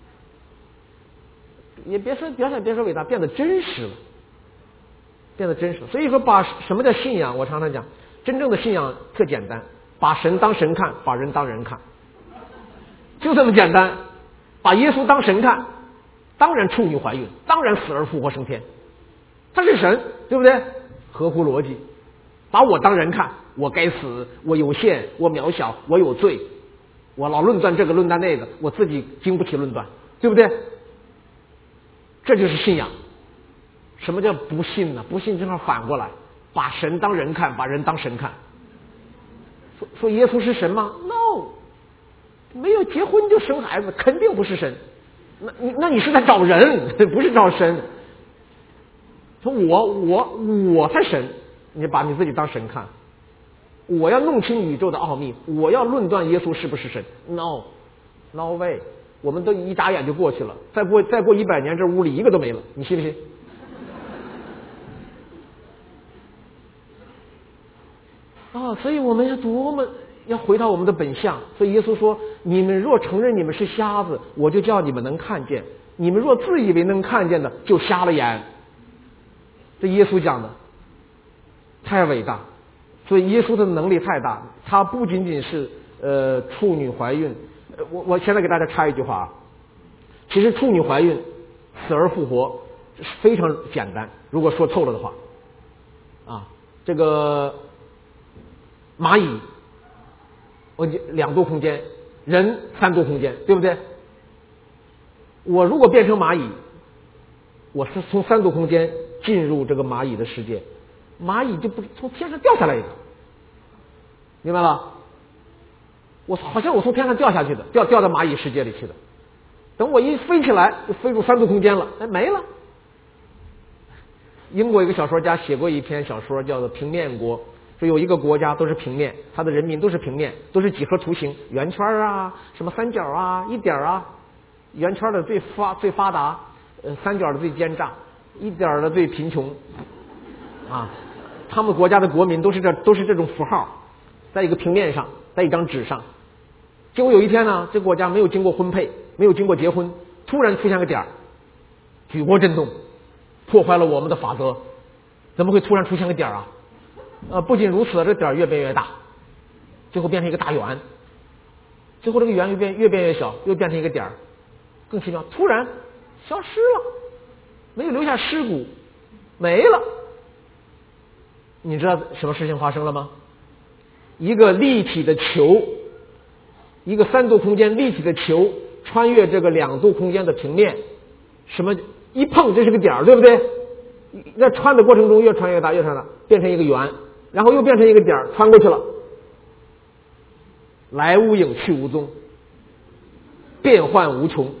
也别说伟大，变得真实了，变得真实了。所以说，什么叫信仰？我常常讲，真正的信仰特简单，把神当神看，把人当人看，就这么简单。把耶稣当神看，当然处女怀孕，当然死而复活升天，他是神，对不对？合乎逻辑。把我当人看，我该死，我有限，我渺小，我有罪，我老论断这个论断那个，我自己经不起论断，对不对？这就是信仰。什么叫不信呢？不信正好反过来，把神当人看，把人当神看。说耶稣是神吗 ？No， 没有结婚就生孩子，肯定不是神。那你是在找人，不是找神。说我才神，你把你自己当神看。我要弄清宇宙的奥秘，我要论断耶稣是不是神。No way， 我们都一眨眼就过去了。再过100年，这屋里一个都没了，你信不信？所以我们要回到我们的本相。所以耶稣说，你们若承认你们是瞎子，我就叫你们能看见。你们若自以为能看见的，就瞎了眼。这耶稣讲的太伟大。 所以耶稣的能力太大，他不仅仅是处女怀孕。我现在给大家插一句话啊，其实处女怀孕死而复活非常简单，如果说透了的话啊，这个蚂蚁2度空间，人3度空间，对不对？我如果变成蚂蚁，我是从3度空间进入这个蚂蚁的世界，蚂蚁就不从天上掉下来一个，明白了？我好像我从天上掉下去的，掉到蚂蚁世界里去的。等我一飞起来，就飞入3度空间了，哎，没了。英国一个小说家写过一篇小说，叫做《平面国》，说有一个国家都是平面，他的人民都是平面，都是几何图形，圆圈啊，什么三角啊，一点啊，圆圈的最发达，三角的最奸诈，一点的最贫穷，啊，他们国家的国民都是这种符号，在一个平面上，在一张纸上。结果有一天呢，这个国家没有经过婚配，没有经过结婚，突然出现个点儿，举国震动，破坏了我们的法则。怎么会突然出现个点儿啊？不仅如此，这个点儿越变越大，最后变成一个大圆，最后这个圆越变越小，又变成一个点儿。更奇妙，突然消失了，没有留下尸骨，没了。你知道什么事情发生了吗？一个立体的球，一个3度空间立体的球穿越这个2度空间的平面，什么一碰这是个点儿，对不对？在穿的过程中越穿越大，越穿越大，变成一个圆，然后又变成一个点儿，穿过去了，来无影去无踪，变幻无穷。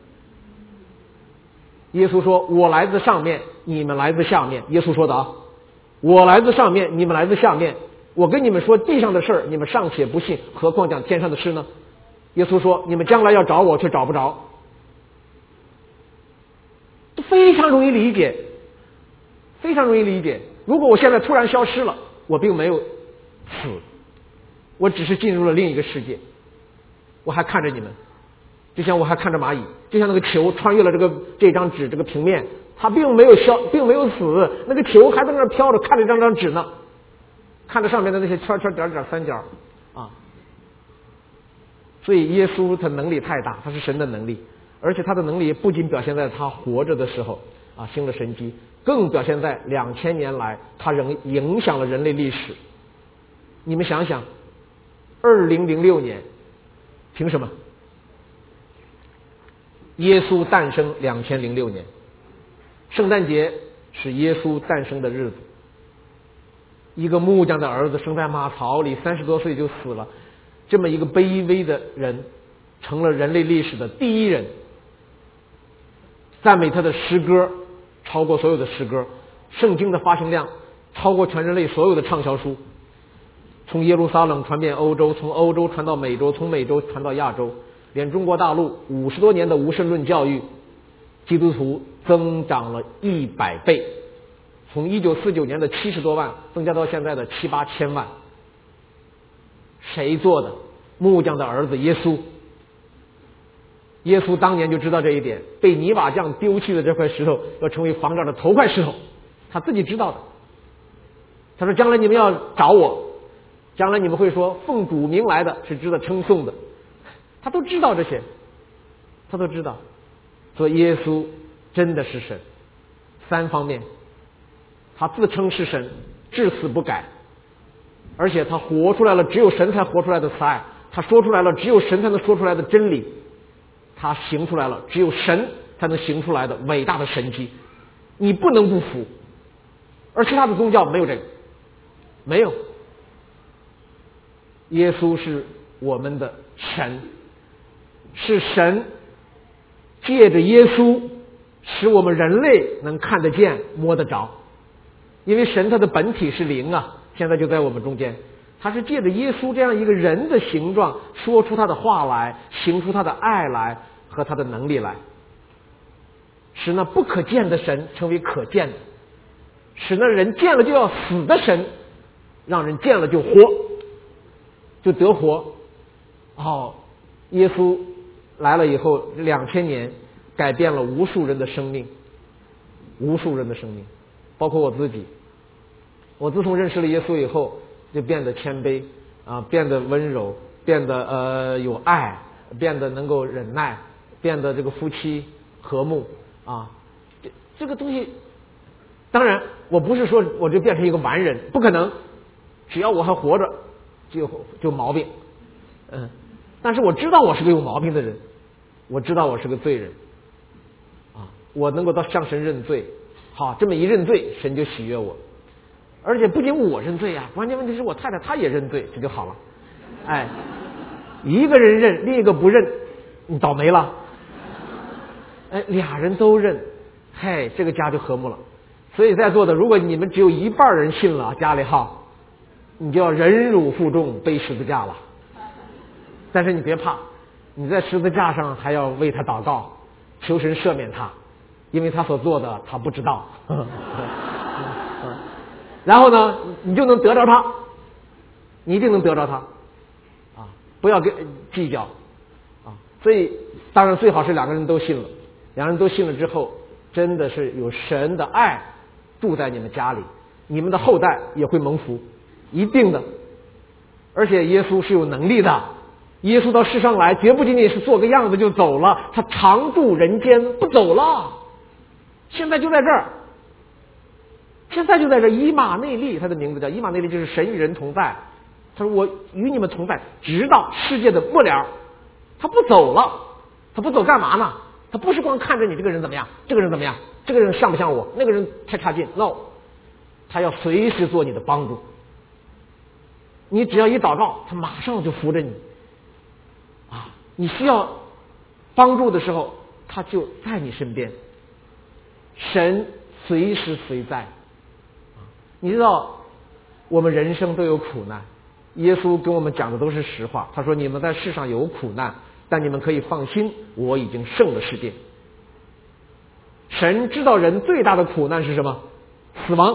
耶稣说：“我来自上面，你们来自下面。”耶稣说的啊，我来自上面，你们来自下面。我跟你们说地上的事儿，你们尚且不信，何况讲天上的事呢？耶稣说：“你们将来要找我，却找不着。”非常容易理解，非常容易理解。如果我现在突然消失了，我并没有死，我只是进入了另一个世界，我还看着你们，就像我还看着蚂蚁，就像那个球穿越了这张纸这个平面，它并没有死，那个球还在那儿飘着，看着这张纸呢，看着上面的那些圈圈点点三角啊。所以耶稣他能力太大，他是神的能力，而且他的能力不仅表现在他活着的时候啊行了神迹，更表现在2000年来他仍影响了人类历史。你们想想，2006年凭什么？耶稣诞生2006年，圣诞节是耶稣诞生的日子。一个木匠的儿子生在马槽里，30多岁就死了，这么一个卑微的人成了人类历史的第一人。赞美他的诗歌超过所有的诗歌，圣经的发行量超过全人类所有的畅销书，从耶路撒冷传遍欧洲，从欧洲传到美洲，从美洲传到亚洲，连中国大陆50多年的无神论教育，基督徒增长了100倍，从1949年的70多万增加到现在的7、8千万。谁做的？木匠的儿子耶稣。耶稣当年就知道这一点，被泥瓦匠丢弃的这块石头要成为房角的头块石头，他自己知道的。他说将来你们要找我，将来你们会说奉主名来的是值得称颂的，他都知道这些，他都知道。所以耶稣真的是神。3方面，他自称是神，至死不改，而且他活出来了只有神才活出来的慈爱，他说出来了只有神才能说出来的真理，他行出来了只有神才能行出来的伟大的神迹，你不能不服。而其他的宗教没有这个，没有。耶稣是我们的神，是神借着耶稣使我们人类能看得见摸得着，因为神他的本体是灵啊，现在就在我们中间，他是借着耶稣这样一个人的形状说出他的话来，行出他的爱来和他的能力来，使那不可见的神成为可见的，使那人见了就要死的神让人见了就活，就得活。耶稣来了以后2000年改变了无数人的生命，无数人的生命，包括我自己。我自从认识了耶稣以后， 就变得谦卑啊，变得温柔，变得有爱，变得能够忍耐，变得这个夫妻和睦啊。这个东西，当然我不是说我就变成一个完人，不可能，只要我还活着就毛病，但是我知道我是个有毛病的人，我知道我是个罪人啊，我能够向神认罪，好，这么一认罪，神就喜悦我。而且不仅我认罪啊，关键问题是我太太她也认罪，这就好了。哎，一个人认，另一个不认，你倒霉了。哎，俩人都认，嘿，这个家就和睦了。所以在座的，如果你们只有一半人信了，家里哈，你就要忍辱负重背十字架了。但是你别怕，你在十字架上还要为他祷告，求神赦免他，因为他所做的他不知道。然后呢，你就能得着他，你一定能得着他啊！不要跟计较啊！所以当然最好是两个人都信了，两个人都信了之后，真的是有神的爱住在你们家里，你们的后代也会蒙福，一定的。而且耶稣是有能力的，耶稣到世上来绝不仅仅是做个样子就走了，他常住人间不走了，现在就在这儿。现在就在这，以马内利，他的名字叫以马内利，就是神与人同在。他说我与你们同在，直到世界的末了。他不走了，他不走干嘛呢？他不是光看着你这个人怎么样，这个人怎么样，这个人像不像我，那个人太差劲 ，no， 他要随时做你的帮助。你只要一祷告，他马上就扶着你啊！你需要帮助的时候，他就在你身边。神随时随在。你知道我们人生都有苦难，耶稣跟我们讲的都是实话。他说你们在世上有苦难，但你们可以放心，我已经胜了世界。神知道人最大的苦难是什么？死亡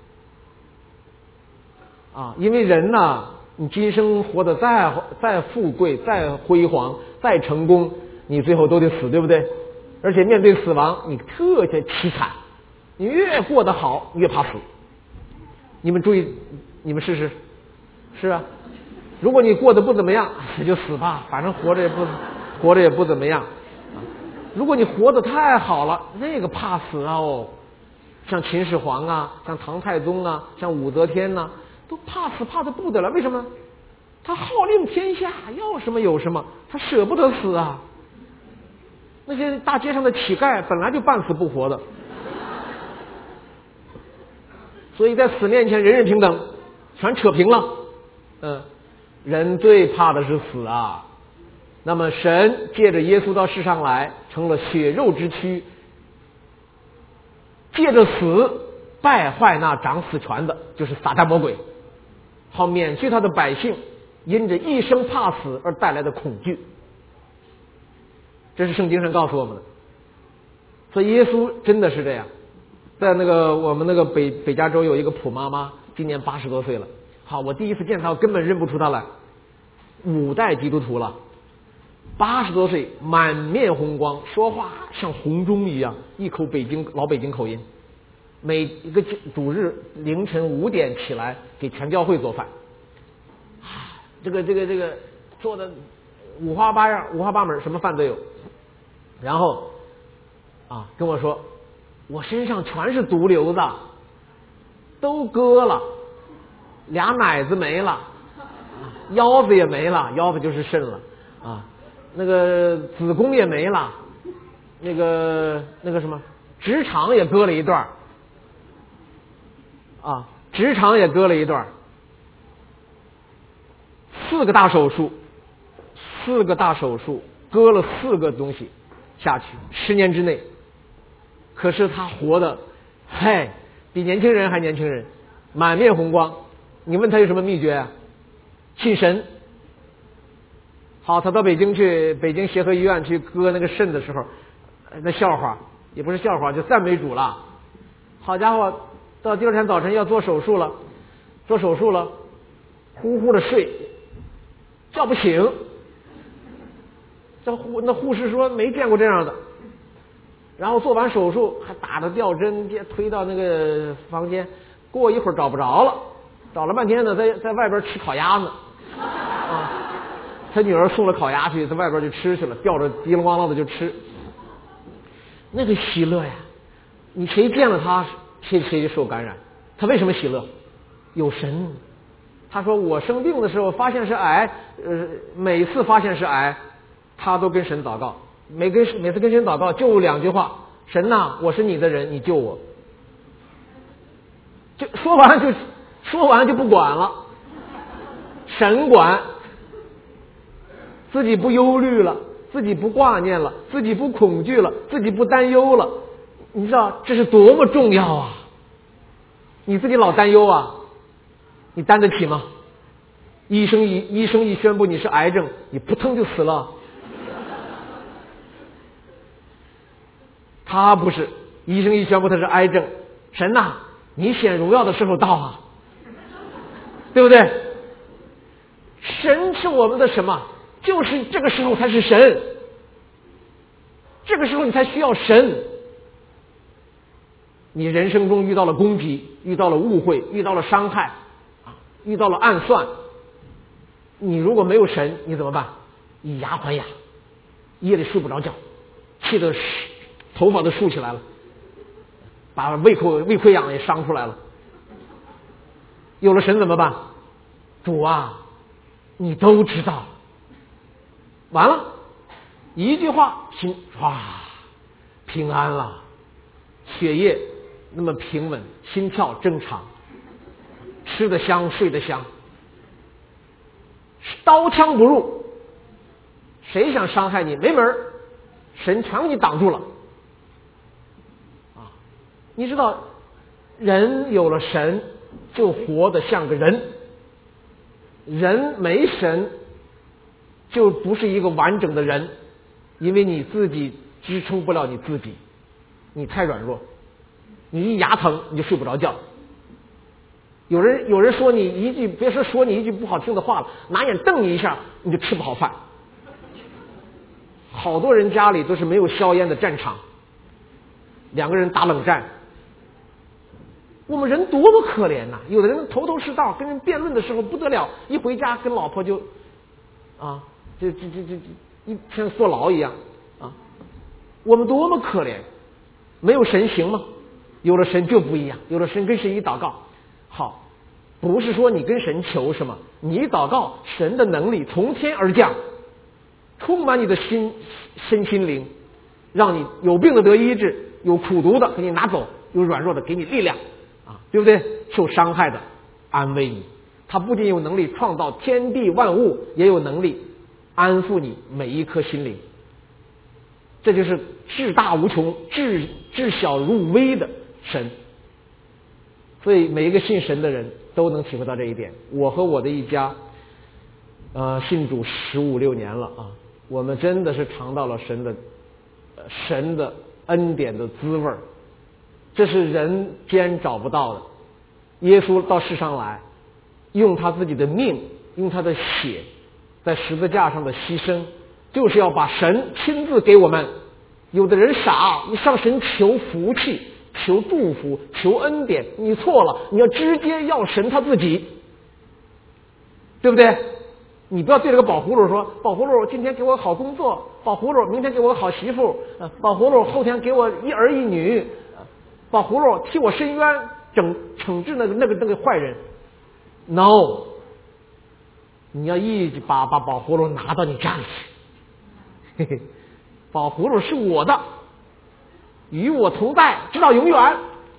啊！因为人呢，你今生活得再富贵、再辉煌、再成功，你最后都得死，对不对？而且面对死亡，你特别凄惨，你越过得好，越怕死。你们注意，你们试试，是啊。如果你过得不怎么样，死就死吧，反正活着也不怎么样。如果你活得太好了，那个怕死啊哦，像秦始皇啊，像唐太宗啊，像武则天呐，都怕死怕得不得了。为什么？他号令天下，要什么有什么，他舍不得死啊。那些大街上的乞丐本来就半死不活的。所以在死面前人人平等，全扯平了。人最怕的是死啊。那么神借着耶稣到世上来，成了血肉之躯，借着死败坏那掌死权的，就是撒旦魔鬼，好免去他的百姓因着一生怕死而带来的恐惧。这是圣经上告诉我们的。所以耶稣真的是这样。在我们北加州有一个普妈妈，今年80多岁了。好，我第一次见她，根本认不出她来，5代基督徒了，80多岁，满面红光，说话像红钟一样，一口老北京口音。每一个主日凌晨5点起来给全教会做饭，这个做的五花八样，五花八门，什么饭都有。然后跟我说，我身上全是毒瘤子，都割了，2奶子没了，腰子也没了，腰子就是肾了啊，那个子宫也没了，那个什么直肠也割了一段直肠也割了一段，4个大手术，割了4个东西下去，10年之内。可是他活的比年轻人还年轻人，满面红光。你问他有什么秘诀啊？信神。好，他到北京协和医院去割那个肾的时候，那笑话也不是笑话，就赞美主了。好家伙，到第2天早晨要做手术了，呼呼的睡，叫不醒。那护士说没见过这样的。然后做完手术还打着吊针，推到那个房间，过一会儿找不着了， 找了半天呢，在外边吃烤鸭呢，啊，他女儿送了烤鸭去，在外边就吃去了，吊着滴哩咣啷的就吃，那个喜乐呀，你谁见了他，谁就受感染。他为什么喜乐？有神。他说我生病的时候发现是癌，每次发现是癌，他都跟神祷告，每次跟神祷告就2句话：神呐，我是你的人，你救我。就说完就不管了，神管，自己不忧虑了，自己不挂念了，自己不恐惧了，自己不担忧了。你知道这是多么重要啊！你自己老担忧啊，你担得起吗？医生一宣布你是癌症，你扑腾就死了。他不是，医生一宣布他是癌症，神呐，你显荣耀的时候到啊，对不对？神是我们的什么？就是这个时候才是神，这个时候你才需要神。你人生中遇到了攻击，遇到了误会，遇到了伤害，遇到了暗算，你如果没有神，你怎么办？以牙还牙，夜里睡不着觉，气得头发都竖起来了，把胃溃疡也伤出来了。有了神怎么办？主啊，你都知道。完了，一句话，心平安了，血液那么平稳，心跳正常，吃得香，睡得香，刀枪不入，谁想伤害你没门，神全给你挡住了。你知道，人有了神就活得像个人，人没神就不是一个完整的人，因为你自己支撑不了你自己，你太软弱，你一牙疼你就睡不着觉。有人说你一句，别说你一句不好听的话了，拿眼瞪你一下你就吃不好饭。好多人家里都是没有硝烟的战场，两个人打冷战。我们人多么可怜呐！有的人头头是道，跟人辩论的时候不得了，一回家跟老婆就一像坐牢一样啊！我们多么可怜！没有神行吗？有了神就不一样，有了神跟神一祷告，好，不是说你跟神求什么，你一祷告，神的能力从天而降，充满你的身心灵，让你有病的得医治，有苦毒的给你拿走，有软弱的给你力量。对不对？受伤害的安慰你，他不仅有能力创造天地万物，也有能力安抚你每一颗心灵。这就是至大无穷、至小入微的神。所以每一个信神的人都能体会到这一点。我和我的一家，信主15、16年了啊，我们真的是尝到了神的恩典的滋味儿。这是人间找不到的。耶稣到世上来，用他自己的命，用他的血，在十字架上的牺牲，就是要把神亲自给我们。有的人傻，你向神求福气，求祝福，求恩典，你错了，你要直接要神他自己，对不对？你不要对这个宝葫芦说，宝葫芦今天给我好工作，宝葫芦明天给我好媳妇，宝葫芦后天给我一儿一女，宝葫芦替我伸冤，惩治那个坏人。 No， 你要把宝葫芦拿到你家里去，嘿嘿，宝葫芦是我的，与我同在，直到永远。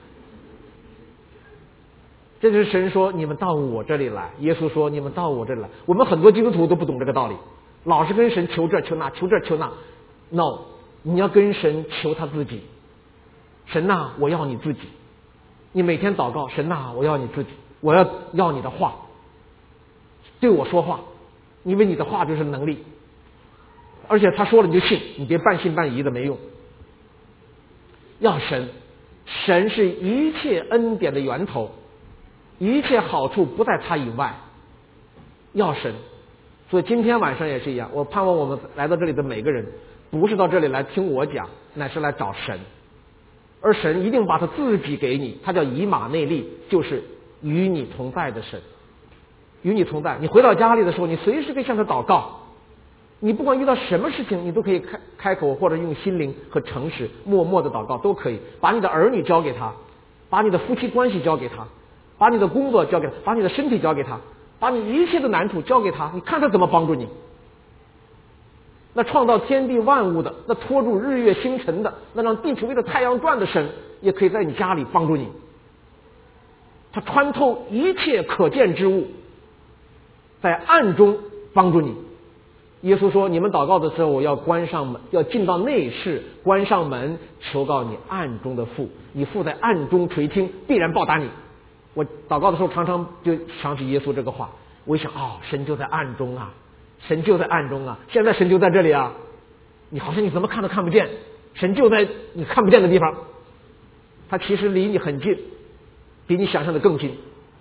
这就是神说你们到我这里来，耶稣说你们到我这里来。我们很多基督徒都不懂这个道理，老是跟神求这求那，求这求那。No， 你要跟神求他自己。神呐，我要你自己。你每天祷告，神呐，我要你自己，我要你的话，对我说话，因为你的话就是能力。而且他说了你就信，你别半信半疑的没用。要神，神是一切恩典的源头，一切好处不在他以外。要神，所以今天晚上也是一样，我盼望我们来到这里的每个人，不是到这里来听我讲，乃是来找神。而神一定把他自己给你，他叫以马内利，就是与你同在的神，与你同在。你回到家里的时候，你随时可以向他祷告。你不管遇到什么事情，你都可以开口，或者用心灵和诚实默默的祷告都可以。把你的儿女交给他，把你的夫妻关系交给他，把你的工作交给他，把你的身体交给他，把你一切的难处交给他，你看他怎么帮助你。那创造天地万物的，那托住日月星辰的，那让地球围着太阳转的神，也可以在你家里帮助你。他穿透一切可见之物，在暗中帮助你。耶稣说，你们祷告的时候要关上门，要进到内室，关上门，求告你暗中的父，你父在暗中垂听，必然报答你。我祷告的时候常常就想起耶稣这个话，我一想，神就在暗中啊，神就在暗中啊，现在神就在这里啊，你好像你怎么看都看不见，神就在你看不见的地方，他其实离你很近，比你想象的更近。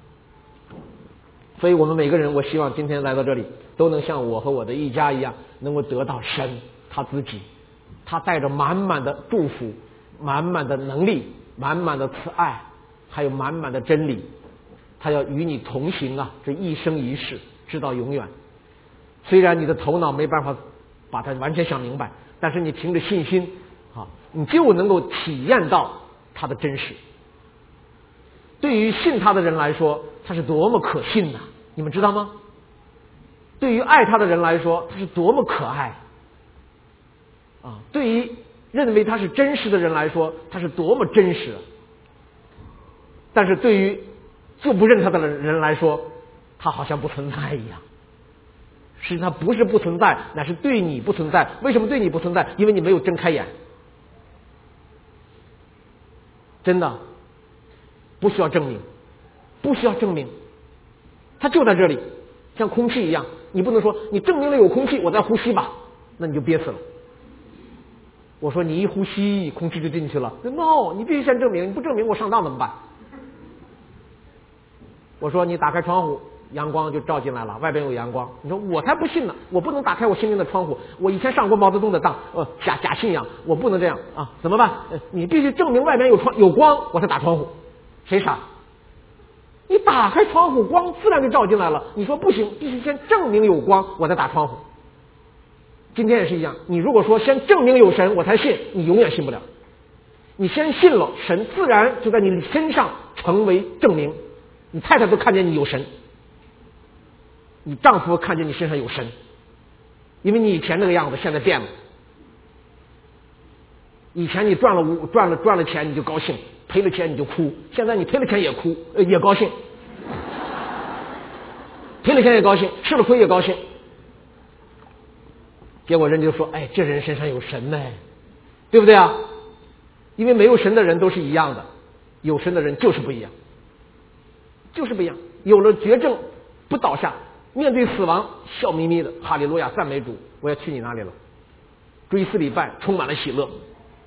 所以我们每个人，我希望今天来到这里都能像我和我的一家一样，能够得到神他自己，他带着满满的祝福，满满的能力，满满的慈爱，还有满满的真理，他要与你同行啊，这一生一世直到永远。虽然你的头脑没办法把它完全想明白，但是你凭着信心你就能够体验到他的真实。对于信他的人来说，他是多么可信呐，你们知道吗？对于爱他的人来说，他是多么可爱对于认为他是真实的人来说，他是多么真实。但是对于就不认他的人来说，他好像不存在一样。实际上不是不存在，乃是对你不存在。为什么对你不存在？因为你没有睁开眼。真的不需要证明，不需要证明，它就在这里，像空气一样。你不能说你证明了有空气，我再呼吸吧，那你就憋死了。我说你一呼吸，空气就进去了。No， 你必须先证明，你不证明我上当怎么办？我说你打开窗户，阳光就照进来了，外边有阳光。你说我才不信呢，我不能打开我心灵的窗户。我以前上过毛泽东的当，假信仰，我不能这样啊，怎么办？你必须证明外边有光，我才打窗户。谁傻？你打开窗户，光自然就照进来了。你说不行，必须先证明有光，我再打窗户。今天也是一样，你如果说先证明有神我才信，你永远信不了。你先信了，神自然就在你身上成为证明。你太太都看见你有神，你丈夫看见你身上有神，因为你以前那个样子现在变了。以前你赚了钱你就高兴，赔了钱你就哭，现在你赔了钱也哭，也高兴，赔了钱也高兴，吃了亏也高兴。结果人就说，这人身上有神呢，对不对啊？因为没有神的人都是一样的，有神的人就是不一样，就是不一样。有了绝症不倒下，面对死亡笑眯眯的，哈利路亚赞美主，我要去你那里了，追思礼拜充满了喜乐。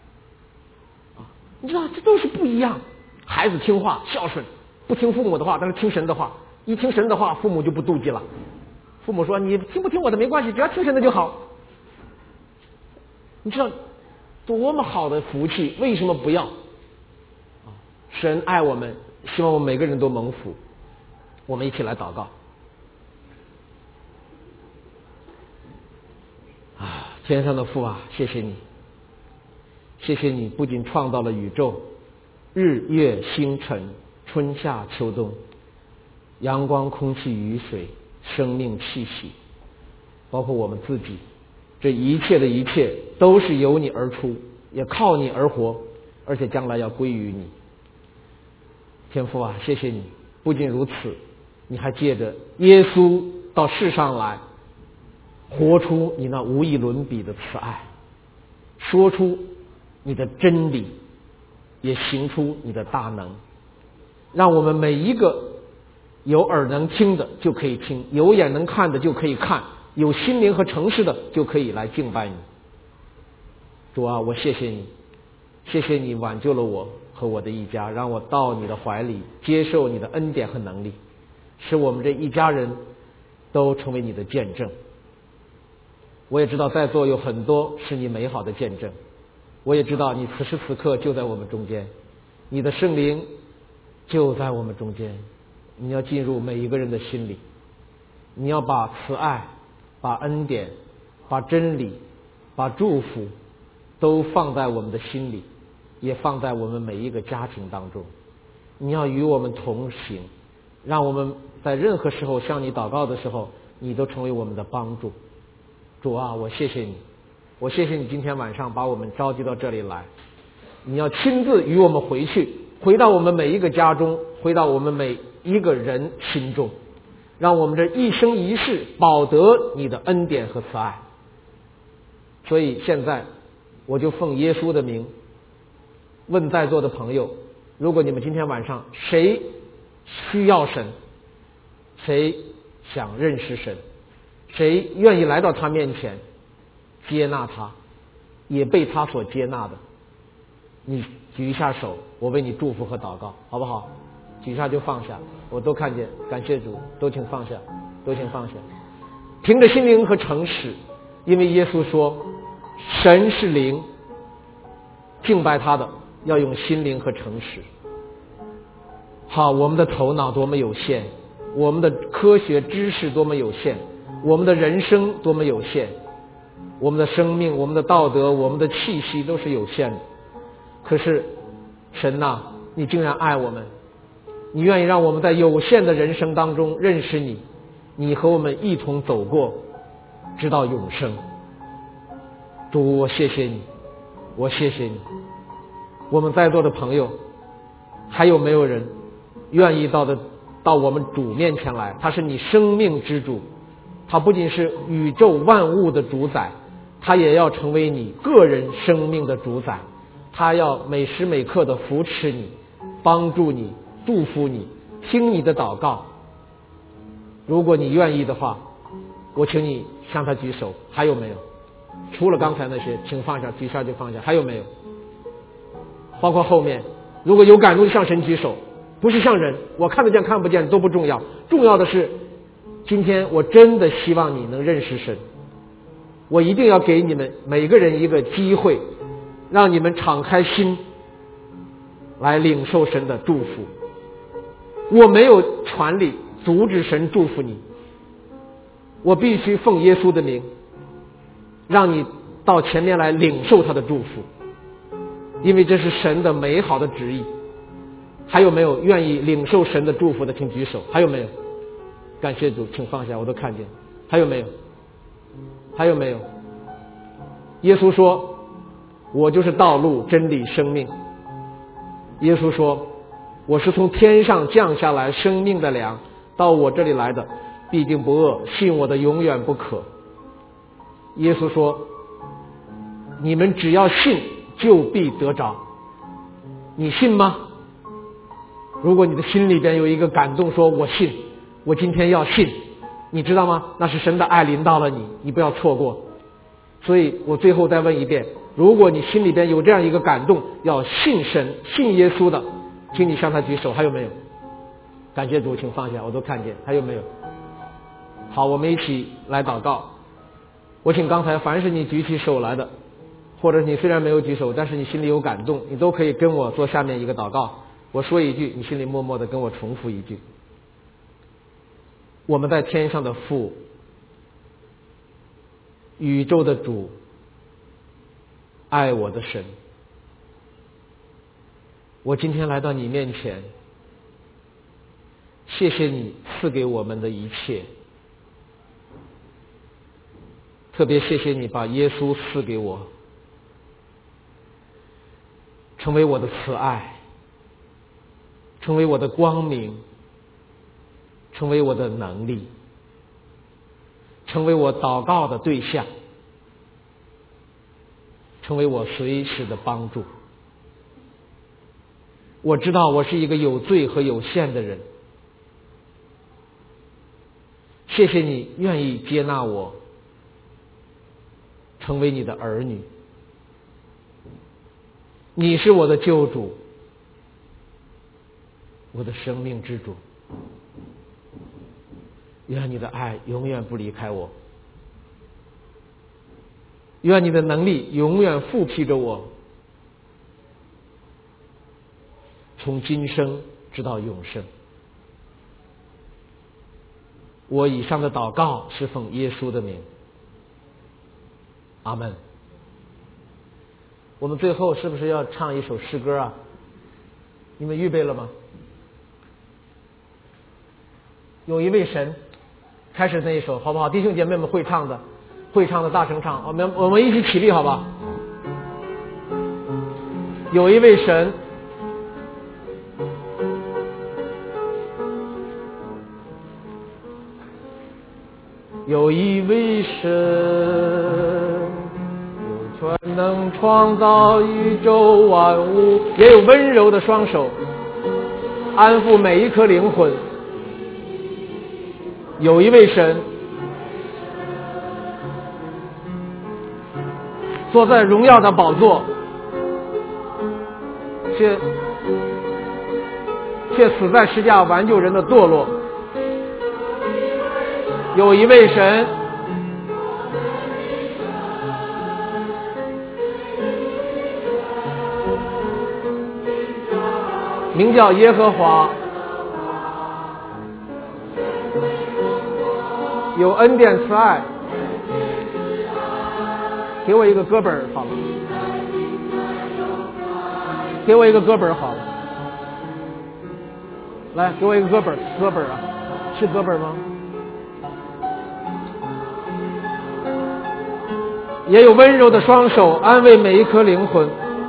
你知道这都是不一样。孩子听话孝顺，不听父母的话，但是听神的话，一听神的话父母就不妒忌了。父母说你听不听我的没关系，只要听神的就好。你知道多么好的福气，为什么不要？神爱我们，希望我们每个人都蒙福。我们一起来祷告。天上的父啊，谢谢你，谢谢你不仅创造了宇宙，日月星辰，春夏秋冬，阳光空气雨水，生命气息，包括我们自己，这一切的一切都是由你而出，也靠你而活，而且将来要归于你。天父啊，谢谢你，不仅如此，你还借着耶稣到世上来，活出你那无以伦比的慈爱，说出你的真理，也行出你的大能，让我们每一个有耳能听的就可以听，有眼能看的就可以看，有心灵和诚实的就可以来敬拜你。主啊，我谢谢你，谢谢你挽救了我和我的一家，让我到你的怀里，接受你的恩典和能力，使我们这一家人都成为你的见证。我也知道在座有很多是你美好的见证，我也知道你此时此刻就在我们中间，你的圣灵就在我们中间， 你要进入每一个人的心里，你要把慈爱、把恩典、把真理、把祝福都放在我们的心里，也放在我们每一个家庭当中。你要与我们同行，让我们在任何时候向你祷告的时候，你都成为我们的帮助。主啊，我谢谢你，我谢谢你今天晚上把我们召集到这里来，你要亲自与我们回到我们每一个家中，回到我们每一个人心中，让我们这一生一世保得你的恩典和慈爱。所以现在我就奉耶稣的名问在座的朋友，如果你们今天晚上谁需要神，谁想认识神，谁愿意来到他面前接纳他，也被他所接纳的，你举一下手，我为你祝福和祷告，好不好？举一下就放下，我都看见，感谢主，都请放下，都请放下，凭着心灵和诚实，因为耶稣说神是灵，敬拜他的要用心灵和诚实。好，我们的头脑多么有限，我们的科学知识多么有限，我们的人生多么有限，我们的生命、我们的道德、我们的气息都是有限的。可是神啊，你竟然爱我们，你愿意让我们在有限的人生当中认识你，你和我们一同走过直到永生。主，我谢谢你，我谢谢你。我们在座的朋友还有没有人愿意到我们主面前来？他是你生命之主，他不仅是宇宙万物的主宰，他也要成为你个人生命的主宰，他要每时每刻的扶持你，帮助你，祝福你，听你的祷告。如果你愿意的话，我请你向他举手。还有没有？除了刚才那些请放下，举下就放下。还有没有？包括后面如果有感动向神举手，不是向人，我看得见看不见都不重要，重要的是今天我真的希望你能认识神。我一定要给你们每个人一个机会，让你们敞开心来领受神的祝福。我没有权利阻止神祝福你，我必须奉耶稣的名让你到前面来领受他的祝福，因为这是神的美好的旨意。还有没有愿意领受神的祝福的？请举手。还有没有？感谢主，请放下，我都看见。还有没有？还有没有？耶稣说我就是道路真理生命。耶稣说我是从天上降下来生命的粮，到我这里来的必定不饿，信我的永远不渴。耶稣说你们只要信就必得着。你信吗？如果你的心里边有一个感动说我信，我今天要信，你知道吗？那是神的爱临到了你，你不要错过。所以我最后再问一遍，如果你心里边有这样一个感动要信神信耶稣的，请你向他举手。还有没有？感谢主，请放下，我都看见。还有没有？好，我们一起来祷告。我请刚才凡是你举起手来的，或者你虽然没有举手，但是你心里有感动，你都可以跟我做下面一个祷告。我说一句，你心里默默的跟我重复一句。我们在天上的父，宇宙的主，爱我的神，我今天来到你面前，谢谢你赐给我们的一切，特别谢谢你把耶稣赐给我，成为我的慈爱，成为我的光明，成为我的能力，成为我祷告的对象，成为我随时的帮助。我知道我是一个有罪和有限的人，谢谢你愿意接纳我，成为你的儿女。你是我的救主，我的生命之主。愿你的爱永远不离开我，愿你的能力永远复辟着我，从今生直到永生。 我以上的祷告是奉耶稣的名，阿们。我们最后是不是要唱一首诗歌啊？你们预备了吗？有一位神，开始那一首好不好？弟兄姐妹们会唱的大声唱，我们一起起立好吧？有一位神，有一位神，有全能创造宇宙万物，也有温柔的双手安抚每一颗灵魂。有一位神，坐在荣耀的宝座，却死在十字架挽救人的堕落。有一位神，名叫耶和华，有恩典慈爱。给我一个歌本好了，给我一个歌本好了，来给我一个歌本啊，是歌本吗？也有温柔的双手安慰每一颗灵魂。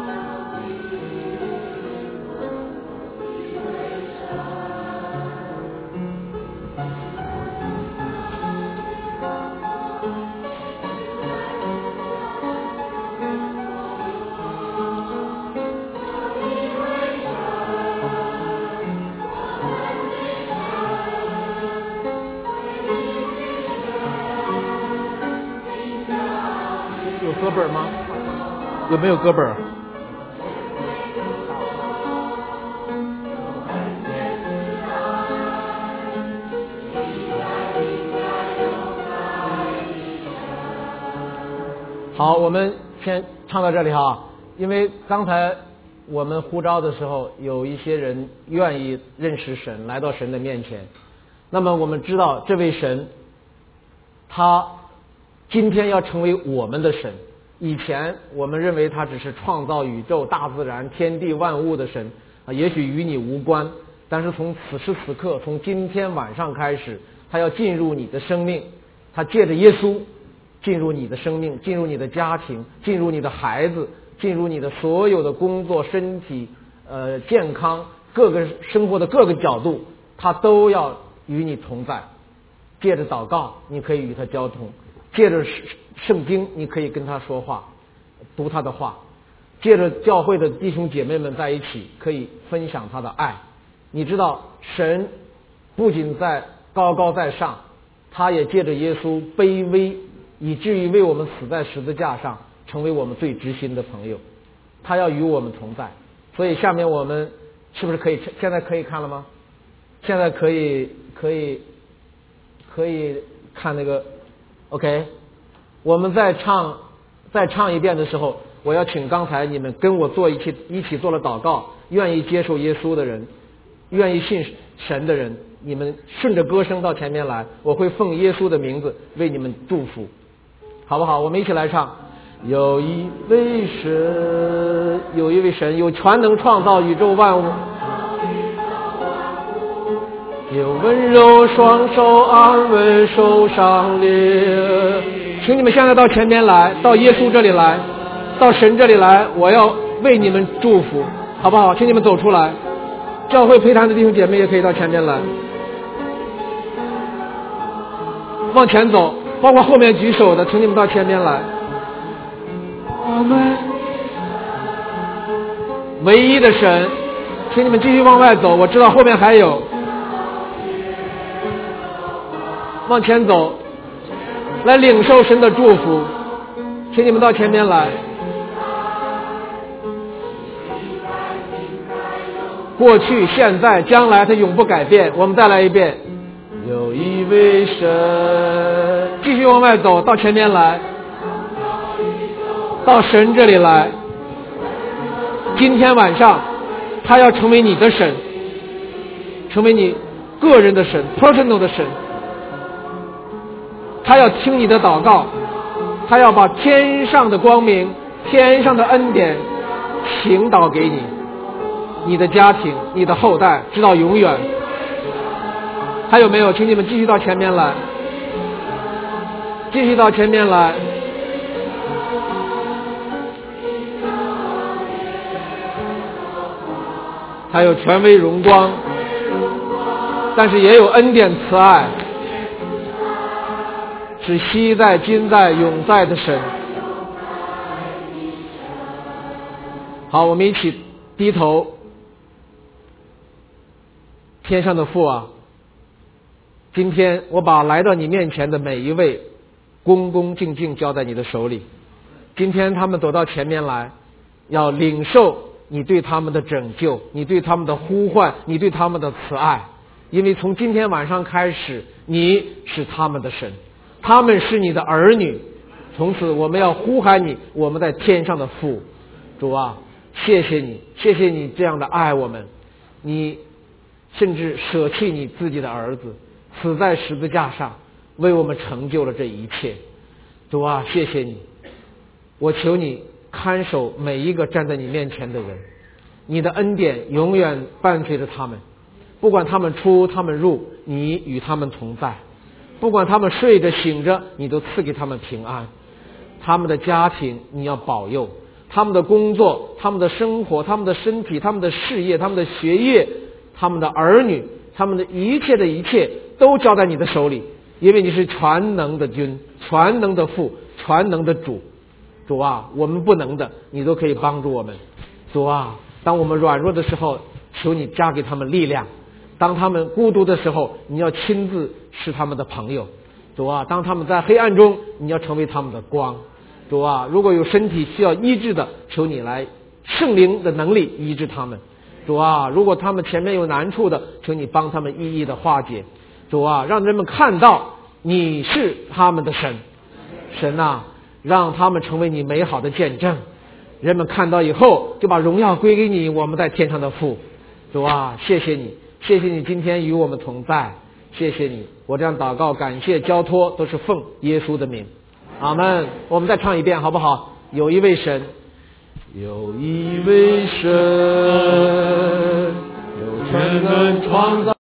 歌本吗？有没有歌本？好，我们先唱到这里哈。因为刚才我们呼召的时候，有一些人愿意认识神，来到神的面前。那么我们知道这位神，他今天要成为我们的神。以前我们认为他只是创造宇宙大自然天地万物的神啊，也许与你无关，但是从此时此刻，从今天晚上开始，他要进入你的生命，他借着耶稣进入你的生命，进入你的家庭，进入你的孩子，进入你的所有的工作、身体、健康各个生活的各个角度，他都要与你同在。借着祷告你可以与他交通，借着圣经你可以跟他说话，读他的话，借着教会的弟兄姐妹们在一起可以分享他的爱。你知道神不仅在高高在上，他也借着耶稣卑微，以至于为我们死在十字架上，成为我们最知心的朋友，他要与我们同在。所以下面我们是不是可以现在可以看了吗？现在可以看那个 OK。 我们再唱一遍的时候，我要请刚才你们跟我一起做了祷告，愿意接受耶稣的人，愿意信神的人，你们顺着歌声到前面来，我会奉耶稣的名字为你们祝福，好不好？我们一起来唱。有一位神，有一位神，有全能创造宇宙万物，有温柔双手安慰受伤灵。请你们现在到前面来，到耶稣这里来，到神这里来，我要为你们祝福，好不好？请你们走出来，教会陪谈的弟兄姐妹也可以到前面来，往前走，包括后面举手的，请你们到前面来。我们唯一的神，请你们继续往外走，我知道后面还有，往前走，来领受神的祝福，请你们到前面来。过去、现在、将来，它永不改变。我们再来一遍。有一位神，继续往外走，到前面来，到神这里来。今天晚上，他要成为你的神，成为你个人的神 ，personal 的神。 他要听你的祷告，他要把天上的光明、天上的恩典倾倒给你，你的家庭、你的后代，直到永远。还有没有？请你们继续到前面来，继续到前面来。还有权威荣光，但是也有恩典慈爱，是昔在今在永在的神。好，我们一起低头。天上的父啊，今天我把来到你面前的每一位恭恭敬敬交在你的手里。今天他们走到前面来，要领受你对他们的拯救，你对他们的呼唤，你对他们的慈爱。因为从今天晚上开始，你是他们的神，他们是你的儿女。从此我们要呼喊你，我们在天上的父。主啊，谢谢你，谢谢你这样的爱我们，你甚至舍弃你自己的儿子，死在十字架上，为我们成就了这一切。主啊，谢谢你，我求你看守每一个站在你面前的人，你的恩典永远伴随着他们，不管他们出他们入，你与他们同在，不管他们睡着醒着，你都赐给他们平安。他们的家庭你要保佑，他们的工作，他们的生活，他们的身体，他们的事业，他们的学业，他们的儿女，他们的一切的一切都交在你的手里，因为你是全能的君，全能的父，全能的主。主啊，我们不能的你都可以帮助我们。主啊，当我们软弱的时候，求你加给他们力量，当他们孤独的时候，你要亲自是他们的朋友。主啊，当他们在黑暗中，你要成为他们的光。主啊，如果有身体需要医治的，求你来圣灵的能力医治他们。主啊，如果他们前面有难处的，求你帮他们一一的化解。主啊，让人们看到你是他们的神。神啊，让他们成为你美好的见证，人们看到以后就把荣耀归给你，我们在天上的父。主啊，谢谢你，谢谢你今天与我们同在，谢谢你。我这样祷告感谢交托都是奉耶稣的名，阿们。我们再唱一遍好不好？有一位神，有一位神，有全能创造